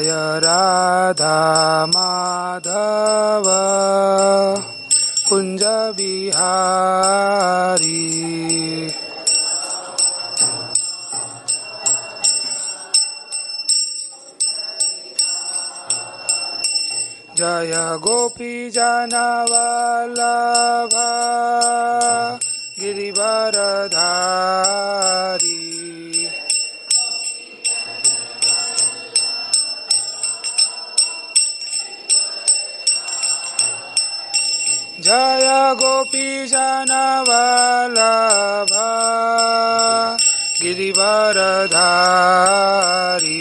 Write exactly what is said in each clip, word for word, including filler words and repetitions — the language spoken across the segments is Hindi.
जय राधा माधव कुंज बिहारी। जय गोपी जनवल्लभ गिरिवरधारी। जय गोपी जनवल्लभ गिरिवरधारी।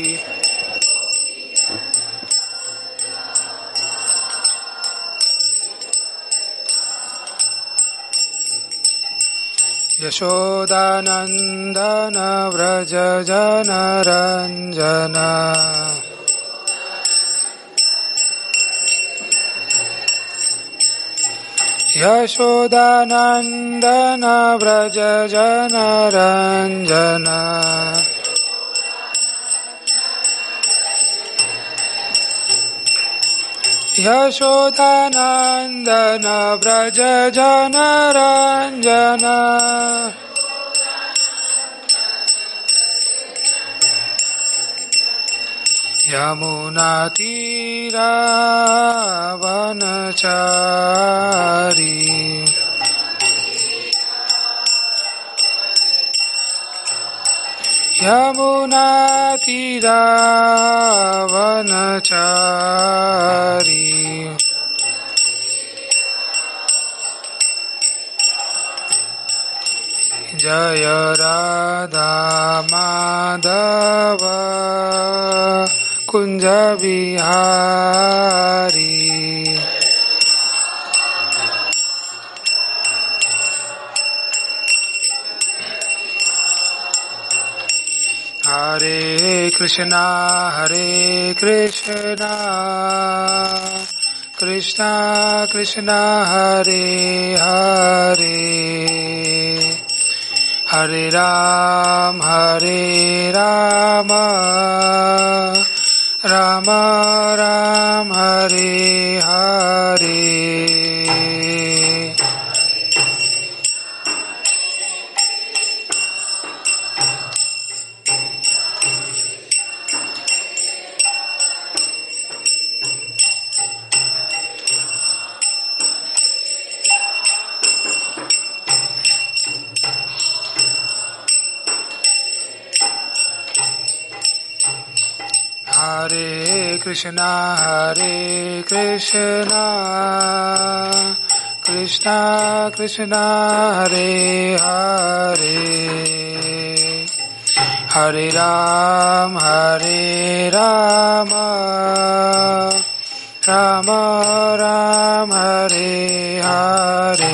यशोदानंदन व्रज जनरंजन। यशोदानंदन व्रज जनरंजन। यशोदानंदन व्रज जनरंजन। यमुना तीरा वनचारी। यमुना तीरा वनचारी। जय राधा माधव कुंज बिहारी। हरे कृष्णा हरे कृष्णा कृष्णा कृष्णा हरे हरे। हरे राम हरे राम राम राम हरे हरे। हरे कृष्णा हरे कृष्णा कृष्णा कृष्णा हरे हरे। हरे राम हरे राम राम राम हरे हरे।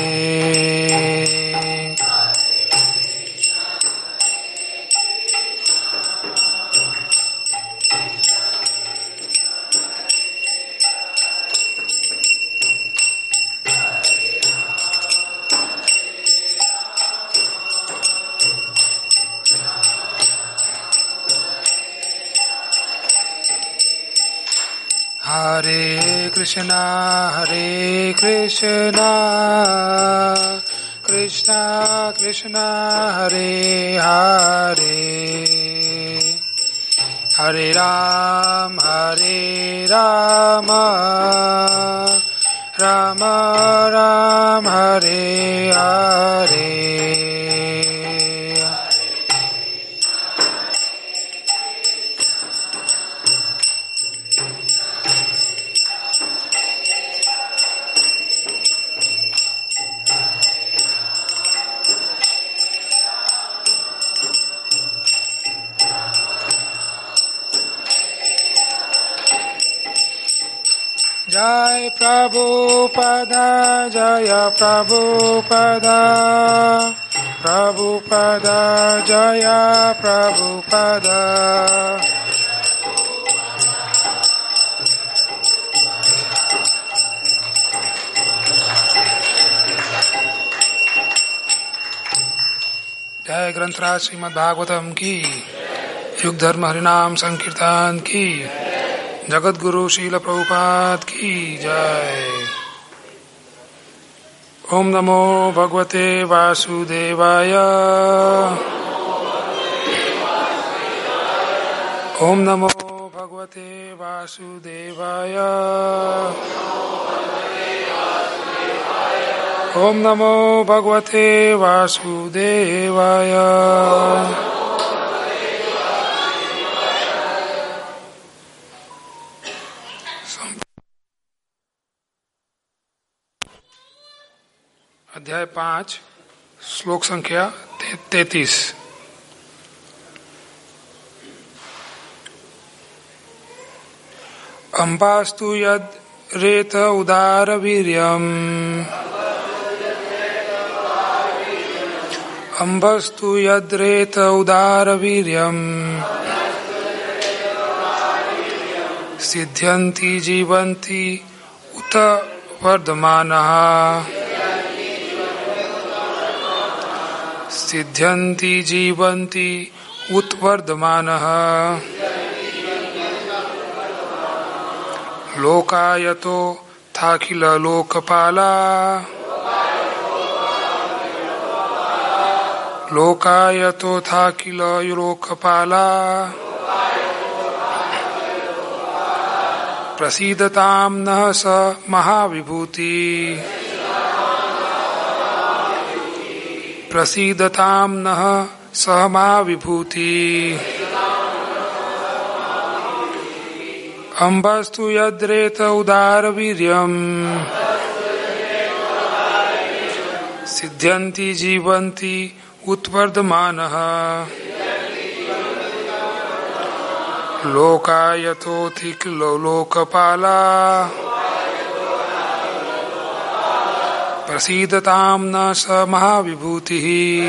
हरे कृष्णा हरे कृष्णा कृष्णा कृष्णा हरे हरे। हरे राम हरे राम राम राम हरे हरे। जय प्रभुपदा जय प्रभुपदा प्रभुपदा जय प्रभुपदा। जय ग्रंथराज श्रीमद् भागवतम की। युग धर्म हरिनाम संकीर्तन की। जगत गुरु श्रील प्रभुपाद की जय। ओम नमो भगवते वासुदेवाय। ओम नमो भगवते वासुदेवाय। ओम नमो भगवते वासुदेवाय। अध्याय पांच, श्लोक संख्या तैतीस। अम्बास्तु यद रेत उदार वीर्यम् अम्बस्तु यद रेत उदार वीर्यम् सिद्ध्यन्ति जीवन्ति उत वर्धमानः सिद्ध्यन्ति जीवन्ति उत वर्धमानः लोकायतो थाखिल लोकपाला लोकायतो थाखिल लोकपाला प्रसीदतां नः स महाविभूति प्रसीदतां नः स महाविभूति अम्बस्तु यद्रेत उदार वीर्यम् सिद्ध्यन्ति जीवन्ति उत्वर्धमानः लोकायतोऽधिक लोकपाला प्रसीदतां न स महाविभूतिः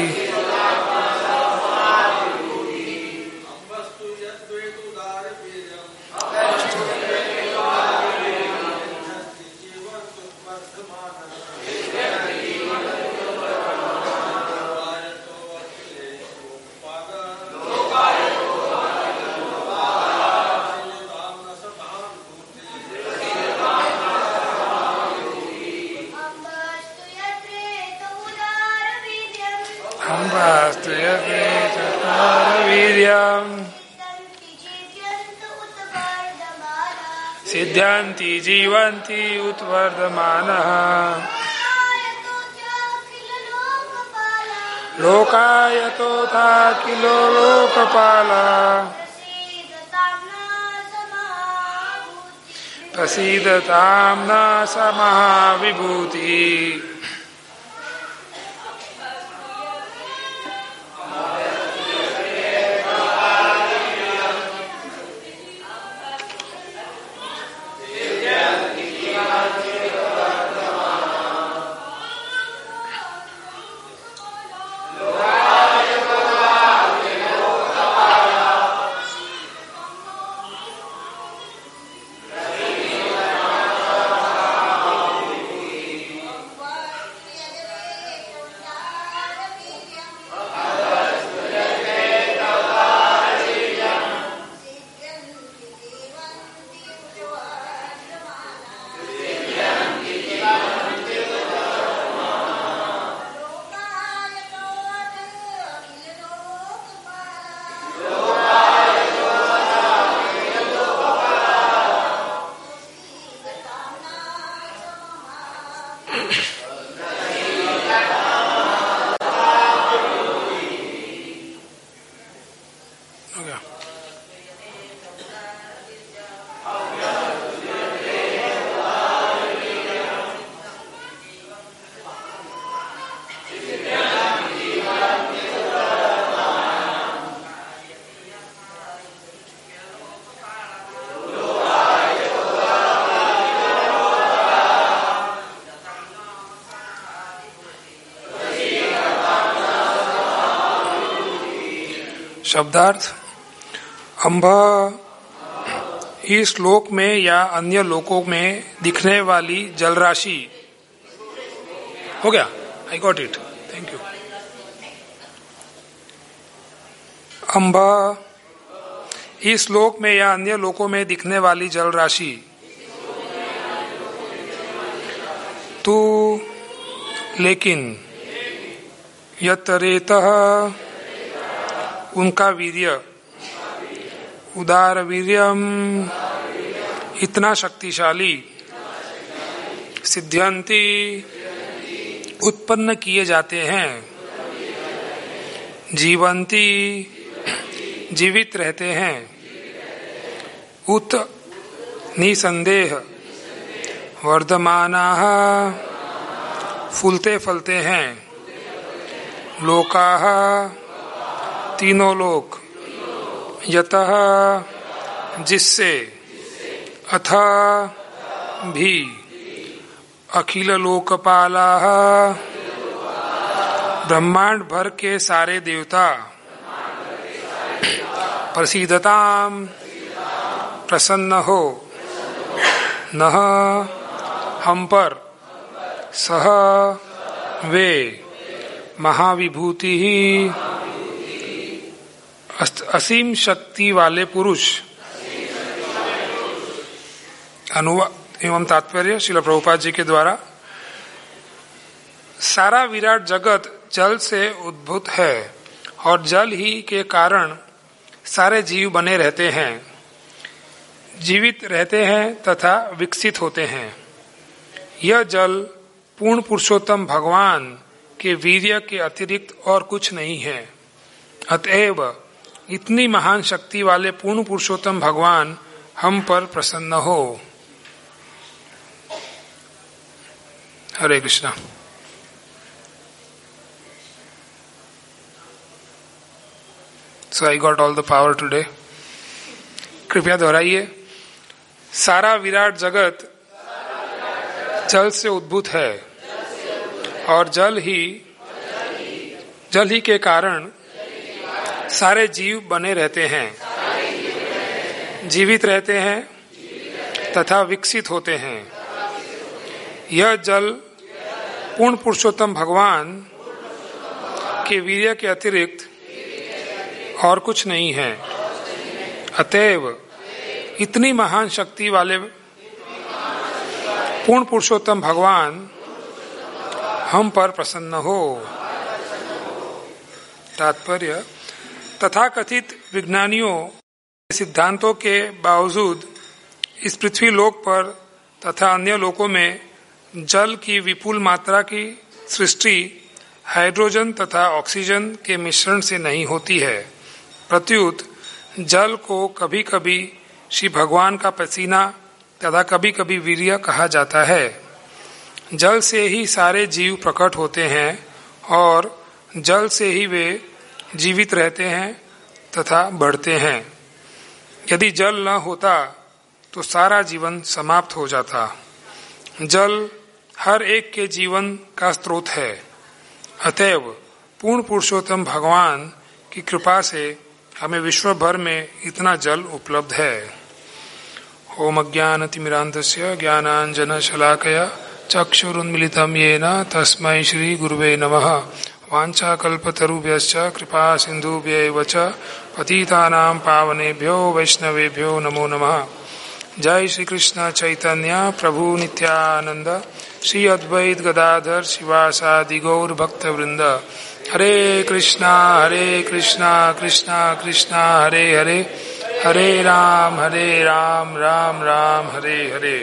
सिद्ध्यन्ति जीवन्ति उत्वर्धमानः लोकायतोऽखिल लोकपाला प्रसीदतां न स महाविभूतिः शब्दार्थ। अम्ब इस श्लोक में या अन्य लोकों में दिखने वाली जलराशि। हो गया, I got it, thank you. अम्ब इस लोक में या अन्य लोकों में दिखने वाली जल राशि तू लेकिन यतरेतः उनका वीर्य उदार वीर्यम इतना शक्तिशाली सिद्ध्यंती उत्पन्न किए जाते हैं जीवंती जीवित रहते हैं उत निसंदेह वर्धमानाः फूलते फलते हैं लोकाः तीनों लोक यतः जिससे अथ भी अखिल लोकपालाः ब्रह्मांड भर के सारे देवता प्रसीदताम प्रसन्न हो नह हम पर सह वे महाविभूति ही असीम शक्ति वाले पुरुष। अनुवाद एवं तात्पर्य श्रील प्रभुपाद जी के द्वारा। सारा विराट जगत जल से उद्भूत है और जल ही के कारण सारे जीव बने रहते हैं, जीवित रहते हैं तथा विकसित होते हैं। यह जल पूर्ण पुरुषोत्तम भगवान के वीर्य के अतिरिक्त और कुछ नहीं है। अतएव इतनी महान शक्ति वाले पूर्ण पुरुषोत्तम भगवान हम पर प्रसन्न हो। हरे Krishna. So I got all the power today. कृपया दोहराइए। सारा विराट जगत जल से उद्भूत है और जल ही जल ही के कारण सारे जीव बने रहते हैं, जीवित रहते हैं तथा विकसित होते हैं। यह जल पूर्ण पुरुषोत्तम भगवान के वीर्य के अतिरिक्त और कुछ नहीं है। अतएव इतनी महान शक्ति वाले पूर्ण पुरुषोत्तम भगवान हम पर प्रसन्न हो। तात्पर्य, तथाकथित विज्ञानियों के सिद्धांतों के बावजूद इस पृथ्वी लोक पर तथा अन्य लोकों में जल की विपुल मात्रा की सृष्टि हाइड्रोजन तथा ऑक्सीजन के मिश्रण से नहीं होती है। प्रत्युत जल को कभी कभी श्री भगवान का पसीना तथा कभी कभी वीर्य कहा जाता है। जल से ही सारे जीव प्रकट होते हैं और जल से ही वे जीवित रहते हैं तथा बढ़ते हैं। यदि जल न होता तो सारा जीवन समाप्त हो जाता। जल हर एक के जीवन का स्रोत है। अतएव पूर्ण पुरुषोत्तम भगवान की कृपा से हमें विश्व भर में इतना जल उपलब्ध है। ओम अज्ञानतिमिरान्धस्य ज्ञानाञ्जनशलाकया चक्षुरुन्मिलितं येन तस्मै श्री गुरुवे नमः। वाञ्छाकल्पतरुभ्यश्च कृपा सिन्धुभ्यैव च पतितानां पावनेभ्यो वैष्णवेभ्यो नमो नमः। जय श्री कृष्ण चैतन्य प्रभु नित्यानंद श्री अद्वैत गदाधर शिवासादि गौर भक्त वृंद। हरे कृष्णा हरे कृष्णा कृष्णा कृष्णा हरे हरे, हरे राम हरे राम राम राम हरे हरे।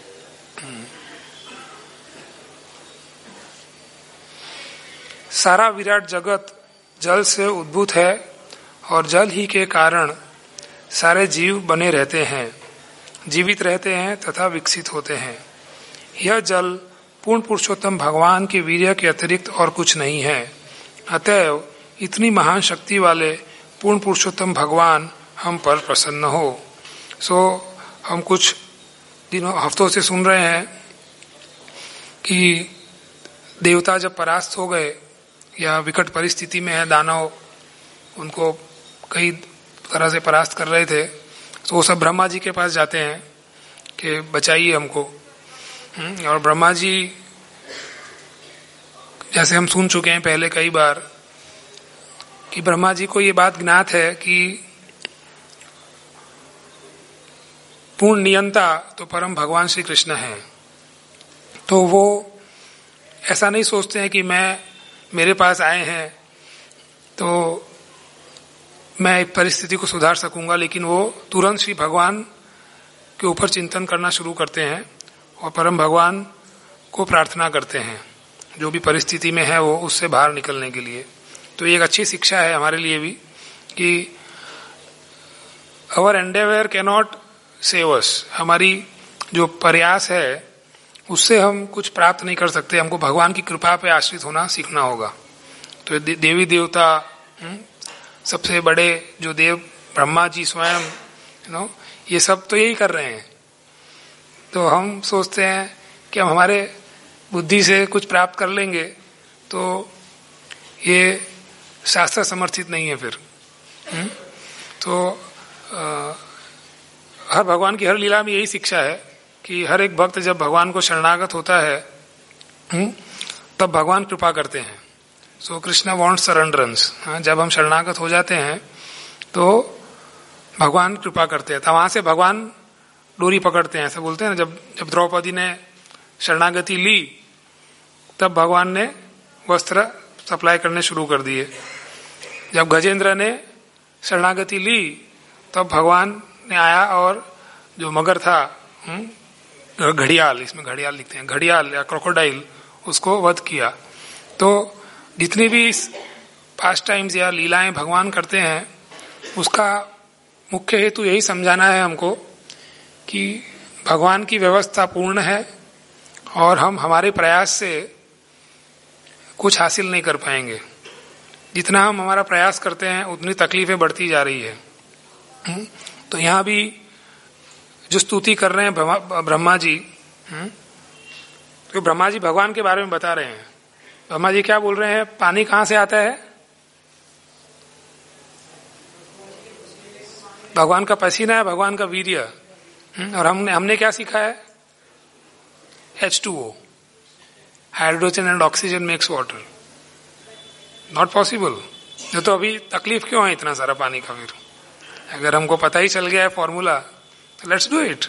सारा विराट जगत जल से उद्भूत है और जल ही के कारण सारे जीव बने रहते हैं, जीवित रहते हैं तथा विकसित होते हैं। यह जल पूर्ण पुरुषोत्तम भगवान के वीर्य के अतिरिक्त और कुछ नहीं है। अतएव इतनी महान शक्ति वाले पूर्ण पुरुषोत्तम भगवान हम पर प्रसन्न हो। सो हम कुछ दिनों हफ्तों से सुन रहे हैं कि देवता जब परास्त हो गए या विकट परिस्थिति में है, दानव उनको कई तरह से परास्त कर रहे थे, तो वो सब ब्रह्मा जी के पास जाते हैं कि बचाइए हमको। और ब्रह्मा जी, जैसे हम सुन चुके हैं पहले कई बार, कि ब्रह्मा जी को ये बात ज्ञात है कि पूर्ण नियंता तो परम भगवान श्री कृष्ण हैं। तो वो ऐसा नहीं सोचते हैं कि मैं मेरे पास आए हैं तो मैं परिस्थिति को सुधार सकूंगा, लेकिन वो तुरंत श्री भगवान के ऊपर चिंतन करना शुरू करते हैं और परम भगवान को प्रार्थना करते हैं जो भी परिस्थिति में है वो उससे बाहर निकलने के लिए। तो ये एक अच्छी शिक्षा है हमारे लिए भी कि our endeavour can not save us, हमारी जो प्रयास है उससे हम कुछ प्राप्त नहीं कर सकते, हमको भगवान की कृपा पे आश्रित होना सीखना होगा। तो देवी देवता, सबसे बड़े जो देव ब्रह्मा जी स्वयं, यू नो, ये सब तो यही कर रहे हैं। तो हम सोचते हैं कि हम हमारे बुद्धि से कुछ प्राप्त कर लेंगे, तो ये शास्त्र समर्थित नहीं है फिर। हुँ? तो आ, हर भगवान की हर लीला में यही शिक्षा है कि हर एक भक्त जब भगवान को शरणागत होता है हुँ? तब भगवान कृपा करते हैं। So Krishna wants surrenderance. जब हम शरणागत हो जाते हैं तो भगवान कृपा करते हैं, तो वहां से भगवान डोरी पकड़ते हैं। ऐसा बोलते हैं ना, जब जब द्रौपदी ने शरणागति ली तब भगवान ने वस्त्र सप्लाई करने शुरू कर दिए। जब गजेंद्र ने शरणागति ली तब भगवान ने आया और जो मगर था, घड़ियाल, इसमें घड़ियाल लिखते हैं, घड़ियाल या क्रोकोडाइल, उसको वध किया। तो जितनी भी पास्ट टाइम्स या लीलाएं भगवान करते हैं उसका मुख्य हेतु यही समझाना है हमको कि भगवान की व्यवस्था पूर्ण है और हम हमारे प्रयास से कुछ हासिल नहीं कर पाएंगे। जितना हम हमारा प्रयास करते हैं उतनी तकलीफें बढ़ती जा रही है। तो यहाँ भी जो स्तुति कर रहे हैं ब्रह्मा जी, तो ब्रह्मा जी भगवान के बारे में बता रहे हैं। ब्रह्मा जी क्या बोल रहे हैं? पानी कहाँ से आता है? भगवान का पसीना है, भगवान का वीर्य। और हमने हमने क्या सीखा है? H two O, hydrogen and oxygen makes water. Not possible. जो तो अभी तकलीफ क्यों है इतना सारा पानी का? फिर अगर हमको पता ही चल गया है फॉर्मूला तो let's do it.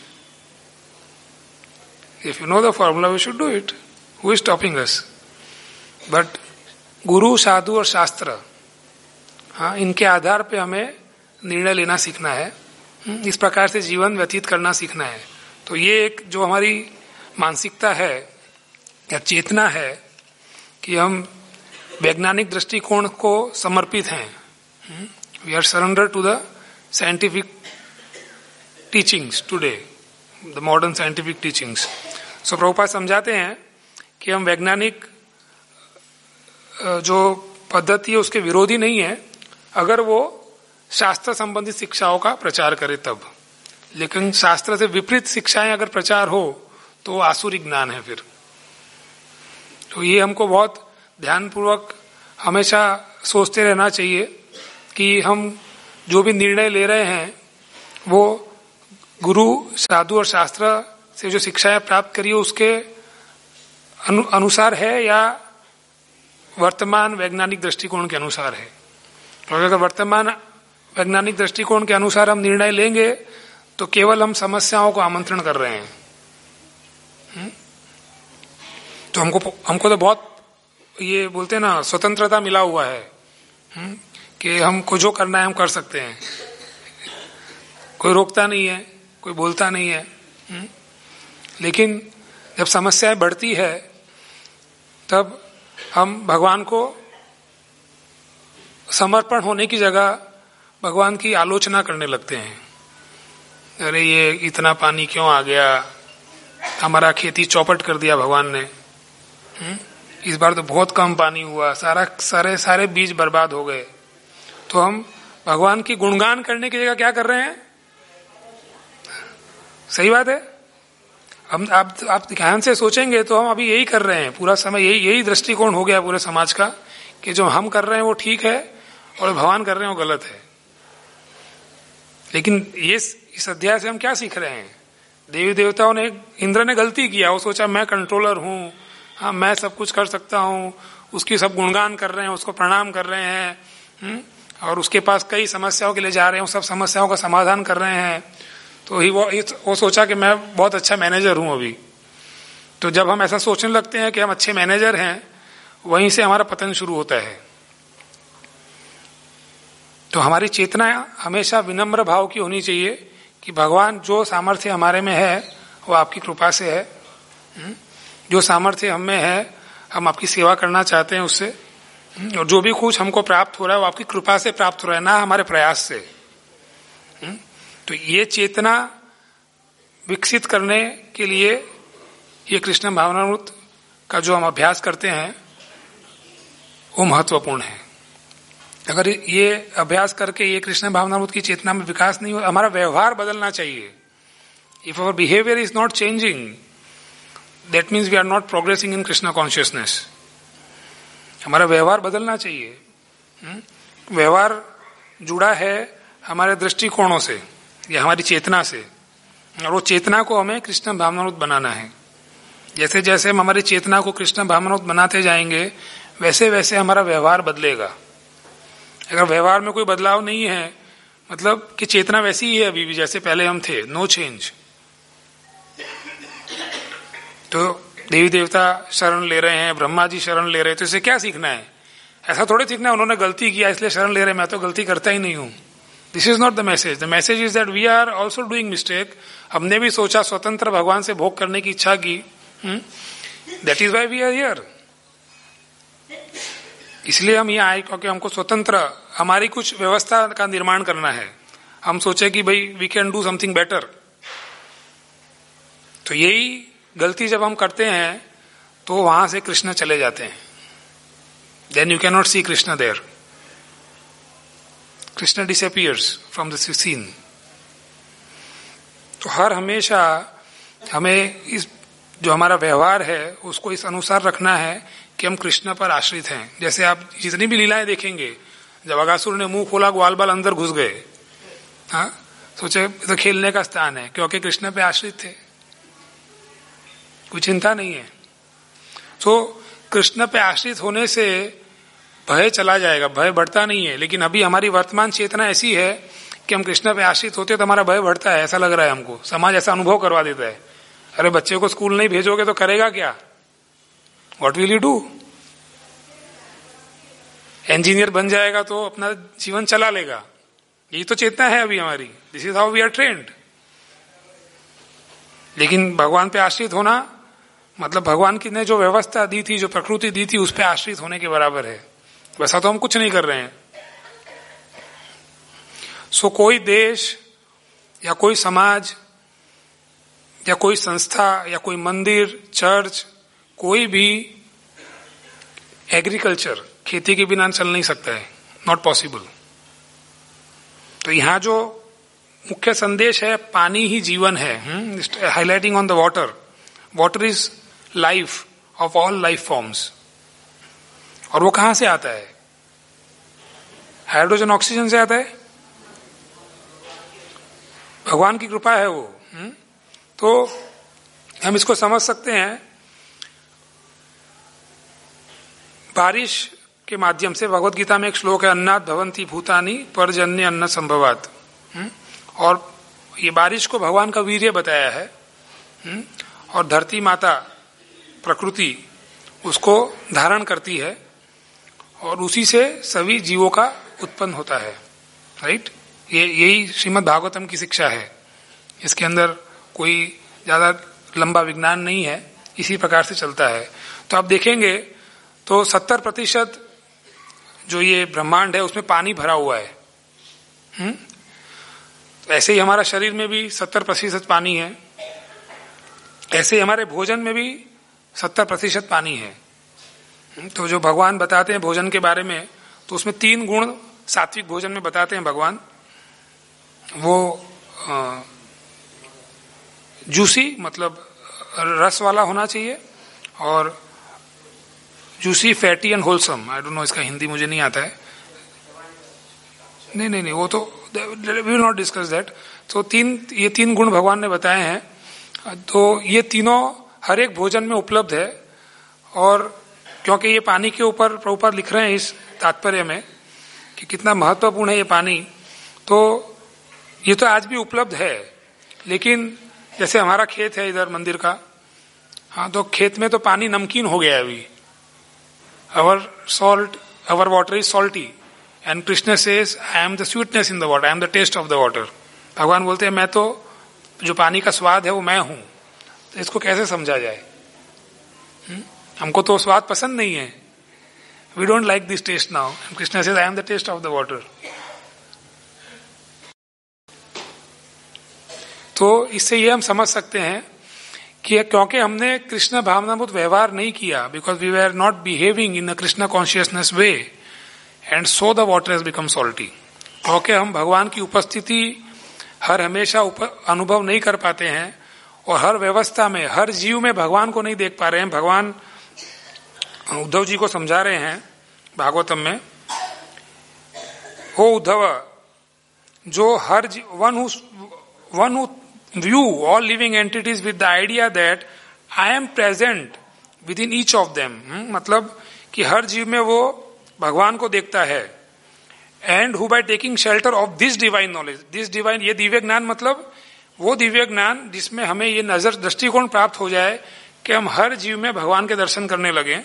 If you know the formula we should do it. Who is stopping us? But guru, साधु और शास्त्र, हाँ, इनके आधार पे हमें निर्णय लेना सीखना है, इस प्रकार से जीवन व्यतीत करना सीखना है। तो ये एक जो हमारी मानसिकता है या चेतना है कि हम वैज्ञानिक दृष्टिकोण को समर्पित हैं। We are surrender to the scientific teachings today, the modern scientific teachings. So Prabhupad समझाते हैं कि हम वैज्ञानिक जो पद्धति है उसके विरोधी नहीं है अगर वो शास्त्र संबंधित शिक्षाओं का प्रचार करे तब। लेकिन शास्त्र से विपरीत शिक्षाएं अगर प्रचार हो तो आसुरी ज्ञान है फिर। तो ये हमको बहुत ध्यानपूर्वक हमेशा सोचते रहना चाहिए कि हम जो भी निर्णय ले रहे हैं वो गुरु, साधु और शास्त्र से जो शिक्षाएं प्राप्त करिए उसके अनु, अनुसार है या वर्तमान वैज्ञानिक दृष्टिकोण के अनुसार है। तो अगर वर्तमान वैज्ञानिक दृष्टिकोण के अनुसार हम निर्णय लेंगे तो केवल हम समस्याओं को आमंत्रण कर रहे हैं। हुँ? तो हमको हमको तो बहुत ये बोलते हैं ना, स्वतंत्रता मिला हुआ है हुँ? कि हमको जो करना है हम कर सकते हैं, कोई रोकता नहीं है, कोई बोलता नहीं है। हुँ? लेकिन जब समस्याएं बढ़ती है तब हम भगवान को समर्पण होने की जगह भगवान की आलोचना करने लगते हैं। अरे ये इतना पानी क्यों आ गया, हमारा खेती चौपट कर दिया भगवान ने। हुँ? इस बार तो बहुत कम पानी हुआ, सारा सारे सारे बीज बर्बाद हो गए। तो हम भगवान की गुणगान करने की जगह क्या कर रहे हैं? सही बात है। हम आप आप ध्यान से सोचेंगे तो हम अभी यही कर रहे हैं पूरा समय। यही यही दृष्टिकोण हो गया पूरे समाज का कि जो हम कर रहे हैं वो ठीक है और भगवान कर रहे हैं वो गलत है। लेकिन ये इस अध्याय से हम क्या सीख रहे हैं? देवी देवताओं ने, इंद्र ने गलती किया, वो सोचा मैं कंट्रोलर हूँ, हाँ मैं सब कुछ कर सकता हूँ, उसकी सब गुणगान कर रहे हैं, उसको प्रणाम कर रहे हैं हुँ? और उसके पास कई समस्याओं के लिए जा रहे हैं, सब समस्याओं का समाधान कर रहे हैं। तो ही वो वो सोचा कि मैं बहुत अच्छा मैनेजर हूं अभी। तो जब हम ऐसा सोचने लगते हैं कि हम अच्छे मैनेजर हैं, वहीं से हमारा पतन शुरू होता है। तो हमारी चेतना हमेशा विनम्र भाव की होनी चाहिए कि भगवान जो सामर्थ्य हमारे में है वो आपकी कृपा से है, जो सामर्थ्य हम में है हम आपकी सेवा करना चाहते हैं उससे, और जो भी कुछ हमको प्राप्त हो रहा है वो आपकी कृपा से प्राप्त हो रहा है, ना हमारे प्रयास से। तो ये चेतना विकसित करने के लिए ये कृष्ण भावनामृत का जो हम अभ्यास करते हैं वो महत्वपूर्ण है। अगर ये अभ्यास करके ये कृष्ण भावनामृत की चेतना में विकास नहीं हो, हमारा व्यवहार बदलना चाहिए। If our behaviour is not changing, that means we are not progressing in Krishna consciousness. हमारा व्यवहार बदलना चाहिए। व्यवहार जुड़ा है हमारे दृष्टिकोणों से या हमारी चेतना से, और वो चेतना को हमें कृष्ण भावनामृत बनाना है। जैसे जैसे हम हमारी चेतना को कृष्ण भावनामृत बनाते जाएंगे वैसे वैसे हमारा व्यवहार बदलेगा। अगर व्यवहार में कोई बदलाव नहीं है, मतलब कि चेतना वैसी ही है अभी भी जैसे पहले हम थे, नो चेंज, तो देवी देवता शरण ले रहे हैं, ब्रह्मा जी शरण ले रहे हैं, तो इसे क्या सीखना है? ऐसा थोड़े सीखना है उन्होंने गलती किया इसलिए शरण ले रहे हैं, मैं तो गलती करता ही नहीं हूं। This is not the message. The message is that we are also doing mistake. हमने भी सोचा, स्वतंत्र भगवान से भोग करने की इच्छा की, that is why we are here. इसलिए हम यहाँ आए क्योंकि हमको स्वतंत्र हमारी कुछ व्यवस्था का निर्माण करना है। हम सोचे कि भाई we can do something better. तो यही गलती जब हम करते हैं तो वहां से कृष्ण चले जाते हैं। Then you can not see Krishna there. Krishna disappears from the scene. तो हर हमेशा हमें इस जो हमारा व्यवहार है उसको इस अनुसार रखना है कि हम कृष्ण पर आश्रित हैं। जैसे आप जितनी भी लीलाएं देखेंगे, जब अगासुर ने मुंह खोला ग्वाल बाल अंदर घुस गए, हाँ सोचे तो खेलने का स्थान है, क्योंकि कृष्ण पे आश्रित थे, कोई चिंता नहीं है। तो कृष्ण पे आश्रित होने से भय चला जाएगा, भय बढ़ता नहीं है। लेकिन अभी हमारी वर्तमान चेतना ऐसी है कि हम कृष्ण पे आश्रित होते तो हमारा भय बढ़ता है, ऐसा लग रहा है हमको। समाज ऐसा अनुभव करवा देता है, अरे बच्चे को स्कूल नहीं भेजोगे तो करेगा क्या? What will you do? Engineer बन जाएगा तो अपना जीवन चला लेगा। यही तो चेतना है अभी हमारी। This is how we are trained. लेकिन भगवान पे आश्रित होना मतलब भगवान की ने जो व्यवस्था दी थी, जो प्रकृति दी थी, उस पे आश्रित होने के बराबर है। वैसा तो हम कुछ नहीं कर रहे हैं। सो कोई देश या कोई समाज या कोई संस्था या कोई मंदिर, चर्च, कोई भी एग्रीकल्चर, खेती के बिना चल नहीं सकता है, नॉट पॉसिबल। तो यहां जो मुख्य संदेश है, पानी ही जीवन है, highlighting on the water. Water is life of all life forms. और वो कहां से आता है? हाइड्रोजन ऑक्सीजन से आता है, भगवान की कृपा है वो। हुँ? तो हम इसको समझ सकते हैं बारिश के माध्यम से। भगवत गीता में एक श्लोक है, अन्नात् भवन्ति भूतानि पर्जन्य अन्न संभवात्। और ये बारिश को भगवान का वीर्य बताया है। और धरती माता प्रकृति उसको धारण करती है और उसी से सभी जीवों का उत्पन्न होता है। राइट? ये यही श्रीमद् भागवतम की शिक्षा है। इसके अंदर कोई ज्यादा लंबा विज्ञान नहीं है, इसी प्रकार से चलता है। तो आप देखेंगे तो सत्तर प्रतिशत जो ये ब्रह्मांड है उसमें पानी भरा हुआ है। हुँ? ऐसे ही हमारा शरीर में भी सत्तर प्रतिशत पानी है, ऐसे ही हमारे भोजन में भी सत्तर प्रतिशत पानी है। तो जो भगवान बताते हैं भोजन के बारे में, तो उसमें तीन गुण सात्विक भोजन में बताते हैं भगवान। वो आ, जूसी मतलब रस वाला होना चाहिए, और juicy, fatty and wholesome. I don't know इसका हिंदी मुझे नहीं आता है। नहीं नहीं नहीं वो तो we will not discuss that. तो तीन ये तीन गुण भगवान ने बताए हैं। तो ये तीनों हर एक भोजन में उपलब्ध है। और क्योंकि ये पानी के ऊपर प्रभुपाद लिख रहे हैं इस तात्पर्य में कि कितना महत्वपूर्ण है ये पानी, तो ये तो आज भी उपलब्ध है। लेकिन जैसे हमारा खेत है इधर मंदिर का, हाँ, तो खेत में तो पानी नमकीन हो गया है अभी. Our salt, our water is salty, and Krishna says, I am the sweetness in the water, I am the taste of the water. भगवान बोलते हैं मैं तो जो पानी का स्वाद है वो मैं हूं. तो इसको कैसे समझा जाए? हुँ? हमको तो स्वाद पसंद नहीं है. We don't like this taste now. And Krishna says, I am the taste of the water. तो इससे ये हम समझ सकते हैं कि क्योंकि हमने कृष्ण भावनाभूत व्यवहार नहीं किया, because we were not behaving in the Krishna consciousness way, and so the water has become salty. क्योंकि हम भगवान की उपस्थिति हर हमेशा अनुभव नहीं कर पाते हैं और हर व्यवस्था में, हर जीव में भगवान को नहीं देख पा रहे हैं. भगवान उद्धव जी को समझा रहे हैं भागवतम में, हो उद्धव, जो हर one who one who view all living entities with the idea that I am present within each of them. hmm? मतलब कि हर जीव में वो भगवान को देखता है. and who by taking shelter of this divine knowledge, this divine, ये दिव्य ज्ञान मतलब वो दिव्य ज्ञान जिसमें हमें ये नजर दृष्टिकोण प्राप्त हो जाए कि हम हर जीव में भगवान के दर्शन करने लगे,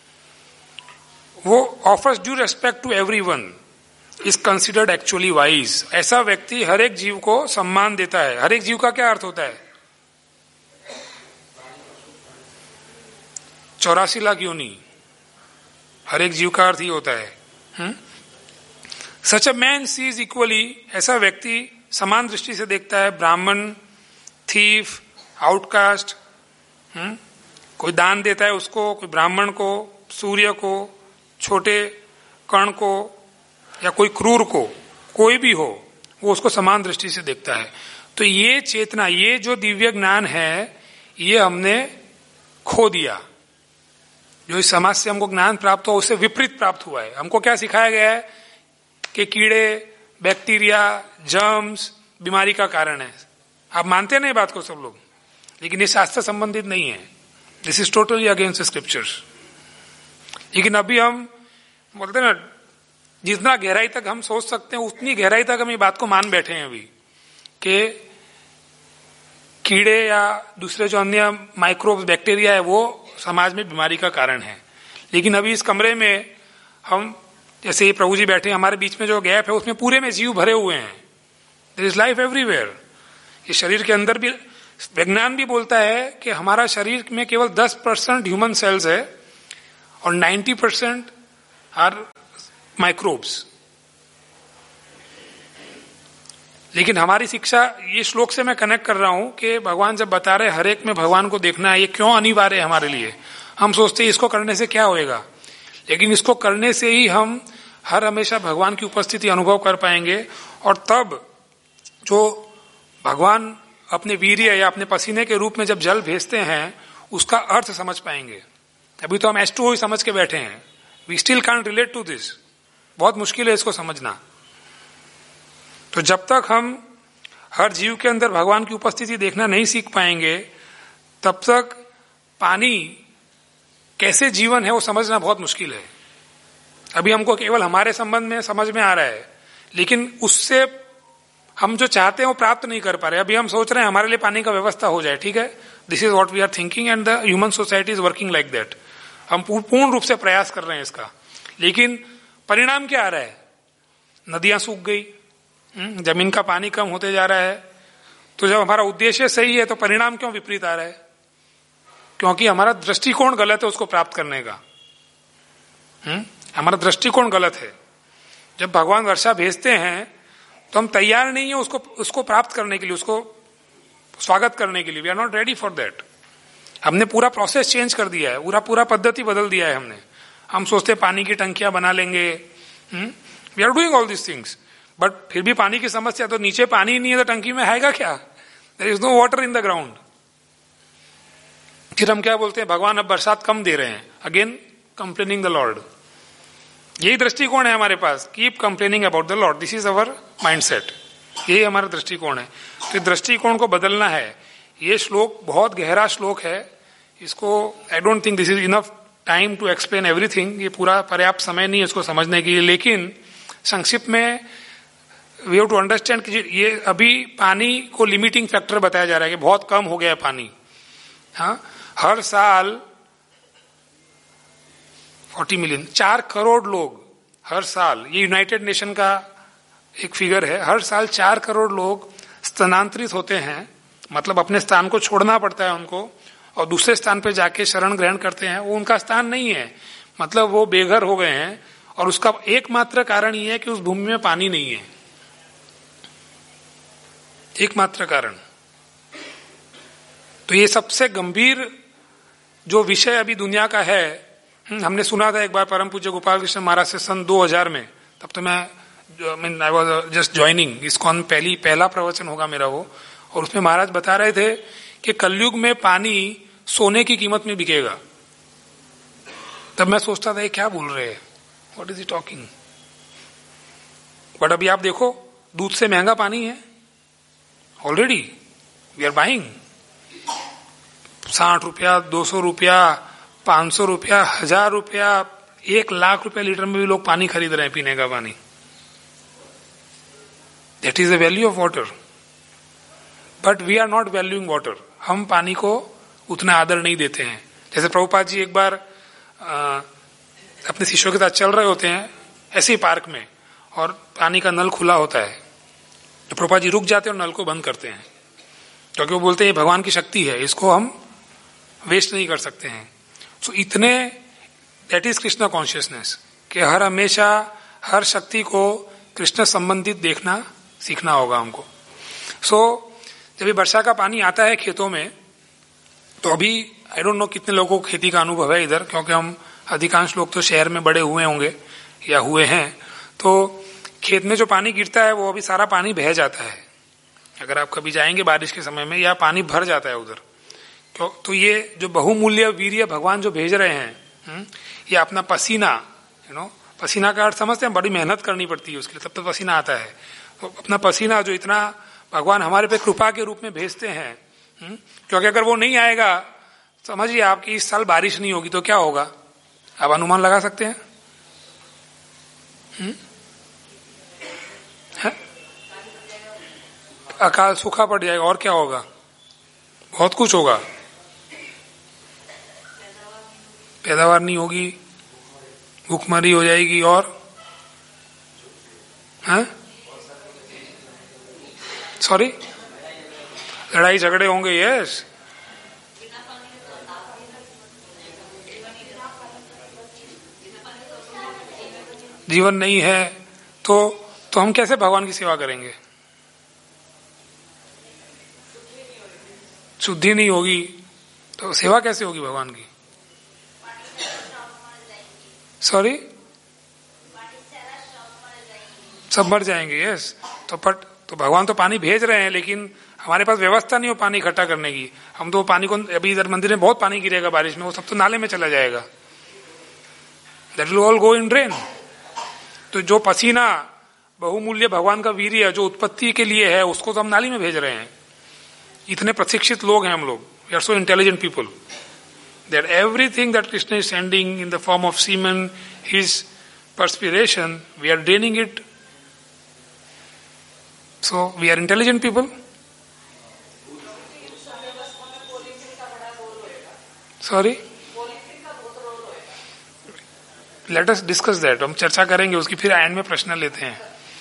वो offers due respect to everyone, is considered actually wise. ऐसा व्यक्ति हर एक जीव को सम्मान देता है. हर एक जीव का क्या अर्थ होता है? चौरासी लाख योनि, हर एक जीव का अर्थ ही होता है. Such a man sees equally, ऐसा व्यक्ति समान दृष्टि से देखता है ब्राह्मण, थीफ, आउटकास्ट. कोई दान देता है उसको, कोई ब्राह्मण को, सूर्य को, छोटे कण को, या कोई क्रूर को, कोई भी हो, वो उसको समान दृष्टि से देखता है. तो ये चेतना, ये जो दिव्य ज्ञान है, ये हमने खो दिया. जो इस समाज से हमको ज्ञान प्राप्त हुआ उससे विपरीत प्राप्त हुआ है. हमको क्या सिखाया गया है कि कीड़े, बैक्टीरिया, जर्म्स बीमारी का कारण है. आप मानते नहीं बात को सब लोग, लेकिन ये शास्त्र संबंधित नहीं है. This is totally against the scriptures. लेकिन अभी हम बोलते ना, जितना गहराई तक हम सोच सकते हैं उतनी गहराई तक हम ये बात को मान बैठे हैं अभी कि कीड़े या दूसरे जो अन्य माइक्रोब्स, बैक्टीरिया है, वो समाज में बीमारी का कारण है. लेकिन अभी इस कमरे में हम, जैसे ये प्रभु जी बैठे, हमारे बीच में जो गैप है उसमें पूरे में जीव भरे हुए हैं. There is life everywhere. ये शरीर के अंदर भी विज्ञान भी बोलता है कि हमारा शरीर में केवल दस परसेंट ह्यूमन सेल्स है और नाइन्टी परसेंट आर माइक्रोब्स. लेकिन हमारी शिक्षा, ये श्लोक से मैं कनेक्ट कर रहा हूं कि भगवान जब बता रहे हर एक में भगवान को देखना है, ये क्यों अनिवार्य है हमारे लिए. हम सोचते हैं इसको करने से क्या होएगा, लेकिन इसको करने से ही हम हर हमेशा भगवान की उपस्थिति अनुभव कर पाएंगे. और तब जो भगवान अपने वीर्य या अपने पसीने के रूप में जब जल भेजते हैं, उसका अर्थ समझ पाएंगे. अभी तो हम एच टू ओ ही समझ के बैठे हैं. We still can't relate to this. बहुत मुश्किल है इसको समझना. तो जब तक हम हर जीव के अंदर भगवान की उपस्थिति देखना नहीं सीख पाएंगे, तब तक पानी कैसे जीवन है वो समझना बहुत मुश्किल है. अभी हमको केवल हमारे संबंध में समझ में आ रहा है, लेकिन उससे हम जो चाहते हैं वो प्राप्त नहीं कर पा रहे. अभी हम सोच रहे हैं हमारे लिए पानी का व्यवस्था हो जाए, ठीक है, this is what we are thinking and the human society is working like that. हम पूर्ण रूप से प्रयास कर रहे हैं इसका, लेकिन परिणाम क्या आ रहा है? नदियां सूख गई, जमीन का पानी कम होते जा रहा है. तो जब हमारा उद्देश्य सही है तो परिणाम क्यों विपरीत आ रहा है? क्योंकि हमारा दृष्टिकोण गलत है उसको प्राप्त करने का. हुँ? हमारा दृष्टिकोण गलत है. जब भगवान वर्षा भेजते हैं तो हम तैयार नहीं है उसको उसको प्राप्त करने के लिए, उसको स्वागत करने के लिए. We are not ready for that. हमने पूरा प्रोसेस चेंज कर दिया है, पूरा पूरा पद्धति बदल दिया है हमने. हम सोचते पानी की टंकियां बना लेंगे. We are doing all this things, but फिर भी पानी की समस्या. तो नीचे पानी नहीं है तो टंकी में आएगा क्या? There is no water in the ground. फिर हम क्या बोलते हैं? भगवान अब बरसात कम दे रहे हैं. Again complaining the lord. यही दृष्टिकोण है हमारे पास. Keep complaining about the lord. This is our mindset. यही हमारा दृष्टिकोण है. तो दृष्टिकोण को बदलना है. ये श्लोक बहुत गहरा श्लोक है. इसको I don't think this is enough time to explain everything. ये पूरा पर्याप्त समय नहीं है इसको समझने के लिए. लेकिन संक्षिप्त में वी हैव टू अंडरस्टैंड कि ये अभी पानी को लिमिटिंग फैक्टर बताया जा रहा है कि बहुत कम हो गया है पानी। हाँ, हर साल चालीस मिलियन, चार करोड़ लोग हर साल, ये यूनाइटेड नेशन का एक फिगर है, हर साल चार करोड़ लोग स्थानांतरित होते हैं, मतलब अपने स्थान को छोड़ना पड़ता है उनको और दूसरे स्थान पर जाके शरण ग्रहण करते हैं। वो उनका स्थान नहीं है, मतलब वो बेघर हो गए हैं और उसका एकमात्र कारण ये है कि उस भूमि में पानी नहीं है, एकमात्र कारण। तो ये सबसे गंभीर जो विषय अभी दुनिया का है। हमने सुना था एक बार परम पूज्य गोपाल कृष्ण महाराज से सन दो हज़ार में, तब तो मैं mean I was just joining, ISKCON पहली पहला प्रवचन होगा मेरा वो, और उसमें महाराज बता रहे थे कि कलयुग में पानी सोने की कीमत में बिकेगा। तब मैं सोचता था ये क्या बोल रहे हैं, what is he talking. But अभी आप देखो, दूध से महंगा पानी है ऑलरेडी, वी आर बाइंग। साठ रुपया, दो सौ रुपया, पांच सौ रुपया, हजार रुपया, एक लाख रुपया लीटर में भी लोग पानी खरीद रहे हैं, पीने का पानी। That is the value of water, but we are not valuing water. हम पानी को उतना आदर नहीं देते हैं। जैसे प्रभुपाद जी एक बार आ, अपने शिष्यों के साथ चल रहे होते हैं ऐसे ही पार्क में, और पानी का नल खुला होता है, तो प्रभुपाद जी रुक जाते हैं और नल को बंद करते हैं, क्योंकि वो बोलते हैं ये भगवान की शक्ति है, इसको हम वेस्ट नहीं कर सकते हैं। सो so, इतने, दैट इज कृष्ण कॉन्शियसनेस, कि हर हमेशा हर शक्ति को कृष्ण संबंधित देखना सीखना होगा हमको। सो so, जब ये वर्षा का पानी आता है खेतों में, तो अभी आई डोंट नो कितने लोगों को खेती का अनुभव है इधर, क्योंकि हम अधिकांश लोग तो शहर में बड़े हुए होंगे या हुए हैं। तो खेत में जो पानी गिरता है वो अभी सारा पानी बह जाता है। अगर आप कभी जाएंगे बारिश के समय में, या पानी भर जाता है उधर। क्यों? तो ये जो बहुमूल्य वीर्य भगवान जो भेज रहे हैं, ये अपना पसीना, यू नो, पसीना का अर्थ समझते हैं, बड़ी मेहनत करनी पड़ती है उसके लिए, तब तो पसीना आता है। तो अपना पसीना जो इतना भगवान हमारे पे कृपा के रूप में भेजते हैं, क्योंकि अगर वो नहीं आएगा, समझिए आपकी इस साल बारिश नहीं होगी तो क्या होगा, आप अनुमान लगा सकते हैं? हुँ? है? अकाल सूखा पड़ जाएगा, और क्या होगा, बहुत कुछ होगा। पैदावार नहीं होगी, भूखमरी हो जाएगी, और हैं? सॉरी, लड़ाई झगड़े होंगे, यस। जीवन नहीं है तो तो हम कैसे भगवान की सेवा करेंगे? शुद्धि नहीं होगी तो सेवा कैसे होगी भगवान की? सॉरी, सब मर जाएंगे, यस। तो पट तो भगवान तो पानी भेज रहे हैं, लेकिन हमारे पास व्यवस्था नहीं हो पानी इकट्ठा करने की। हम तो पानी को, अभी इधर मंदिर में बहुत पानी गिरेगा बारिश में, वो सब तो नाले में चला जाएगा, that will all go in drain. तो जो पसीना बहुमूल्य भगवान का वीर्य जो उत्पत्ति के लिए है, उसको तो हम नाली में भेज रहे हैं। इतने प्रशिक्षित लोग हैं हम लोग, we are so intelligent people, that everything that Krishna is sending in the form of semen, his perspiration, we are draining it. So we are intelligent people. Sorry, let us discuss that. हम चर्चा करेंगे उसकी, फिर एंड में प्रश्न लेते हैं।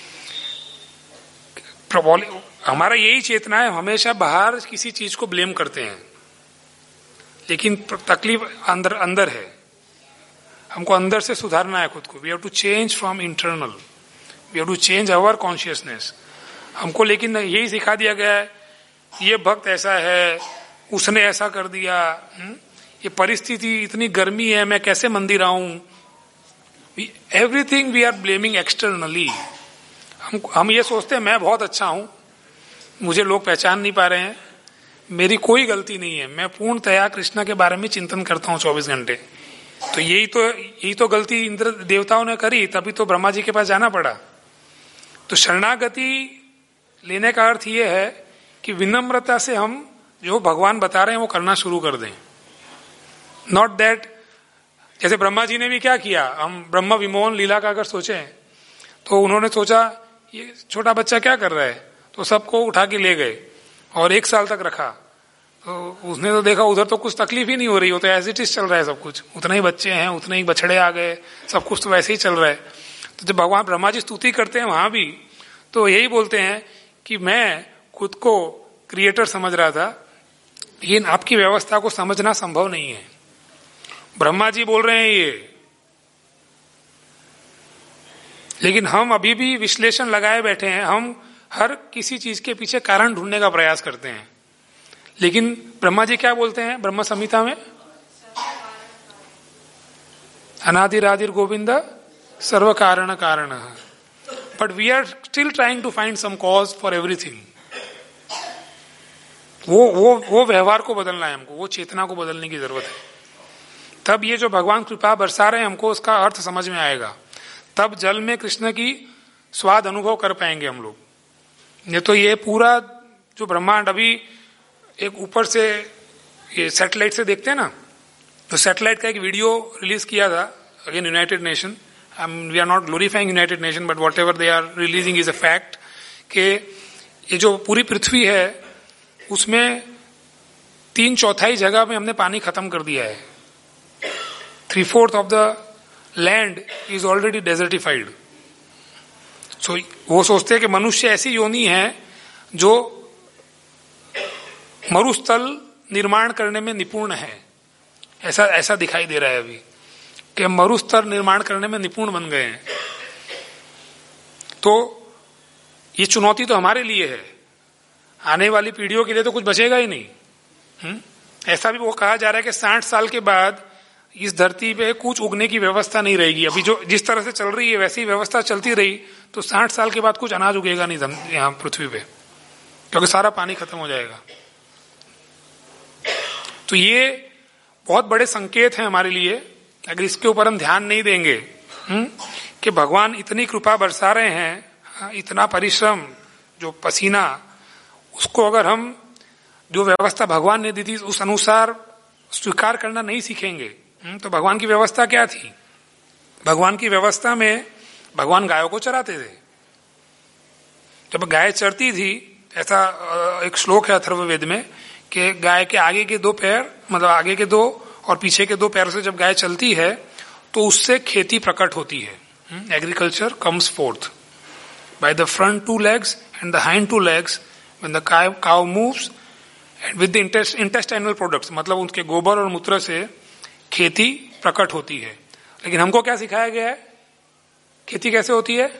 हमारा यही चेतना है, हमेशा बाहर किसी चीज को ब्लेम करते हैं, लेकिन तकलीफ अंदर अंदर है। हमको अंदर से सुधारना है खुद को। We have to change from internal, we have to change our consciousness. हमको लेकिन यही सिखा दिया गया है, ये भक्त ऐसा है, उसने ऐसा कर दिया, ये परिस्थिति इतनी गर्मी है, मैं कैसे मंदिर आऊं। Everything we are blaming externally. हम हम ये सोचते हैं मैं बहुत अच्छा हूं, मुझे लोग पहचान नहीं पा रहे हैं, मेरी कोई गलती नहीं है, मैं पूर्णतया कृष्णा के बारे में चिंतन करता हूं चौबीस घंटे। तो यही तो यही तो गलती इंद्र देवताओं ने करी, तभी तो ब्रह्मा जी के पास जाना पड़ा। तो शरणागति लेने का अर्थ ये है कि विनम्रता से हम जो भगवान बता रहे हैं वो करना शुरू कर दें। नॉट दैट, जैसे ब्रह्मा जी ने भी क्या किया, हम ब्रह्म विमोहन लीला का अगर सोचें तो उन्होंने सोचा ये छोटा बच्चा क्या कर रहा है, तो सबको उठा के ले गए और एक साल तक रखा। तो उसने तो देखा उधर तो कुछ तकलीफ ही नहीं हो रही, हो तो एज इट इज चल रहा है सब कुछ, उतने ही बच्चे हैं, उतने ही बछड़े आ गए, सब कुछ तो वैसे ही चल रहा है। तो जब भगवान ब्रह्मा जी स्तुति करते हैं वहां भी तो यही बोलते हैं कि मैं खुद को क्रिएटर समझ रहा था, लेकिन आपकी व्यवस्था को समझना संभव नहीं है। ब्रह्मा जी बोल रहे हैं ये, लेकिन हम अभी भी विश्लेषण लगाए बैठे हैं, हम हर किसी चीज के पीछे कारण ढूंढने का प्रयास करते हैं। लेकिन ब्रह्मा जी क्या बोलते हैं ब्रह्म संहिता में, अनादिरादिर गोविंद सर्व कारण कारण, but we are still trying to find some cause for everything. वो वो वो व्यवहार को बदलना है हमको, वो चेतना को बदलने की जरूरत है। तब ये जो भगवान कृपा बरसा रहे हैं हमको उसका अर्थ समझ में आएगा, तब जल में कृष्ण की स्वाद अनुभव कर पाएंगे हम लोग। ये तो ये पूरा जो ब्रह्मांड अभी एक ऊपर से ये सैटेलाइट से देखते हैं ना, तो सैटेलाइट का एक वीडियो रिलीज किया था again united nation, we are not glorifying united nation but whatever they are releasing is a fact, कि ये जो पूरी पृथ्वी है उसमें तीन चौथाई जगह में हमने पानी खत्म कर दिया है। Three fourth of the land is already desertified. So वो सोचते हैं कि मनुष्य ऐसी योनि है जो मरुस्थल निर्माण करने में निपुण है, ऐसा ऐसा दिखाई दे रहा है अभी कि मरुस्थल निर्माण करने में निपुण बन गए हैं। तो ये चुनौती तो हमारे लिए है, आने वाली पीढ़ियों के लिए तो कुछ बचेगा ही नहीं। हुँ? ऐसा भी वो कहा जा रहा है कि साठ साल के बाद इस धरती पे कुछ उगने की व्यवस्था नहीं रहेगी। अभी जो जिस तरह से चल रही है वैसी व्यवस्था चलती रही तो साठ साल के बाद कुछ अनाज उगेगा नहीं यहाँ पृथ्वी पे, क्योंकि सारा पानी खत्म हो जाएगा। तो ये बहुत बड़े संकेत हैं हमारे लिए, अगर इसके ऊपर हम ध्यान नहीं देंगे हुँ? कि भगवान इतनी कृपा बरसा रहे हैं, इतना परिश्रम, जो पसीना, उसको अगर हम जो व्यवस्था भगवान ने दी थी उस अनुसार स्वीकार करना नहीं सीखेंगे तो भगवान की व्यवस्था क्या थी? भगवान की व्यवस्था में भगवान गायों को चराते थे। जब गाय चरती थी, ऐसा एक श्लोक है अथर्ववेद में कि गाय के आगे के दो पैर, मतलब आगे के दो और पीछे के दो पैरों से जब गाय चलती है तो उससे खेती प्रकट होती है। Agriculture comes forth by the front two legs and the hind two legs when the cow moves and with the intestinal products, मतलब उनके गोबर और मूत्र से खेती प्रकट होती है। लेकिन हमको क्या सिखाया गया है? खेती कैसे होती है?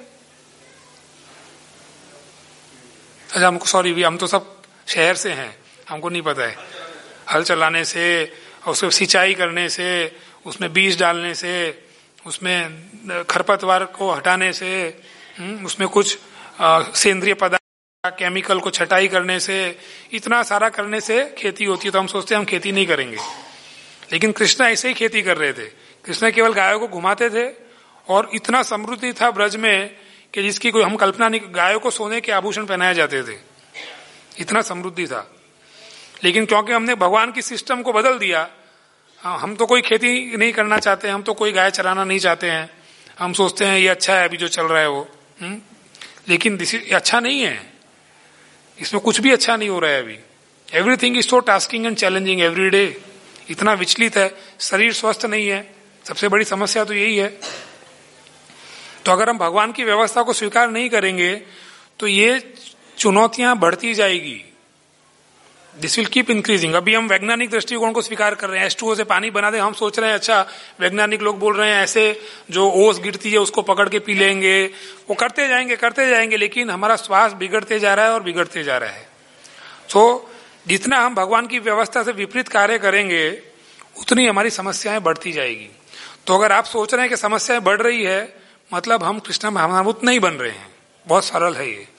अच्छा, हमको सॉरी, हम तो सब शहर से हैं, हमको नहीं पता है। हल चलाने से, उसको सिंचाई करने से, उसमें बीज डालने से, उसमें खरपतवार को हटाने से, उसमें कुछ सेंद्रिय पदार्थ केमिकल को छटाई करने से, इतना सारा करने से खेती होती है। तो हम सोचते हैं हम खेती नहीं करेंगे, लेकिन कृष्ण ऐसे ही खेती कर रहे थे। कृष्ण केवल गायों को घुमाते थे और इतना समृद्धि था ब्रज में कि जिसकी कोई हम कल्पना नहीं। गायों को सोने के आभूषण पहनाए जाते थे, इतना समृद्धि था। लेकिन क्योंकि हमने भगवान की सिस्टम को बदल दिया, हम तो कोई खेती नहीं करना चाहते, हम तो कोई गाय चराना नहीं चाहते हैं। हम सोचते हैं ये अच्छा है अभी जो चल रहा है वो, हुँ? लेकिन अच्छा नहीं है, इसमें कुछ भी अच्छा नहीं हो रहा है अभी। Everything is so tasking and challenging every day, इतना विचलित है, शरीर स्वस्थ नहीं है, सबसे बड़ी समस्या तो यही है। तो अगर हम भगवान की व्यवस्था को स्वीकार नहीं करेंगे तो ये चुनौतियां बढ़ती जाएगी, दिस विल कीप इंक्रीजिंग। अभी हम वैज्ञानिक दृष्टिकोण को स्वीकार कर रहे हैं, एच टू ओ से पानी बना दे, हम सोच रहे हैं अच्छा, वैज्ञानिक लोग बोल रहे हैं ऐसे जो ओस गिरती है उसको पकड़ के पी लेंगे, वो करते जाएंगे करते जाएंगे, लेकिन हमारा स्वास्थ्य बिगड़ते जा रहा है और बिगड़ते जा रहा है। तो जितना हम भगवान की व्यवस्था से विपरीत कार्य करेंगे उतनी हमारी समस्याएं बढ़ती जाएगी। तो अगर आप सोच रहे हैं कि समस्याएं बढ़ रही है, मतलब हम कृष्ण भावनाभूत नहीं बन रहे हैं। बहुत सरल है ये,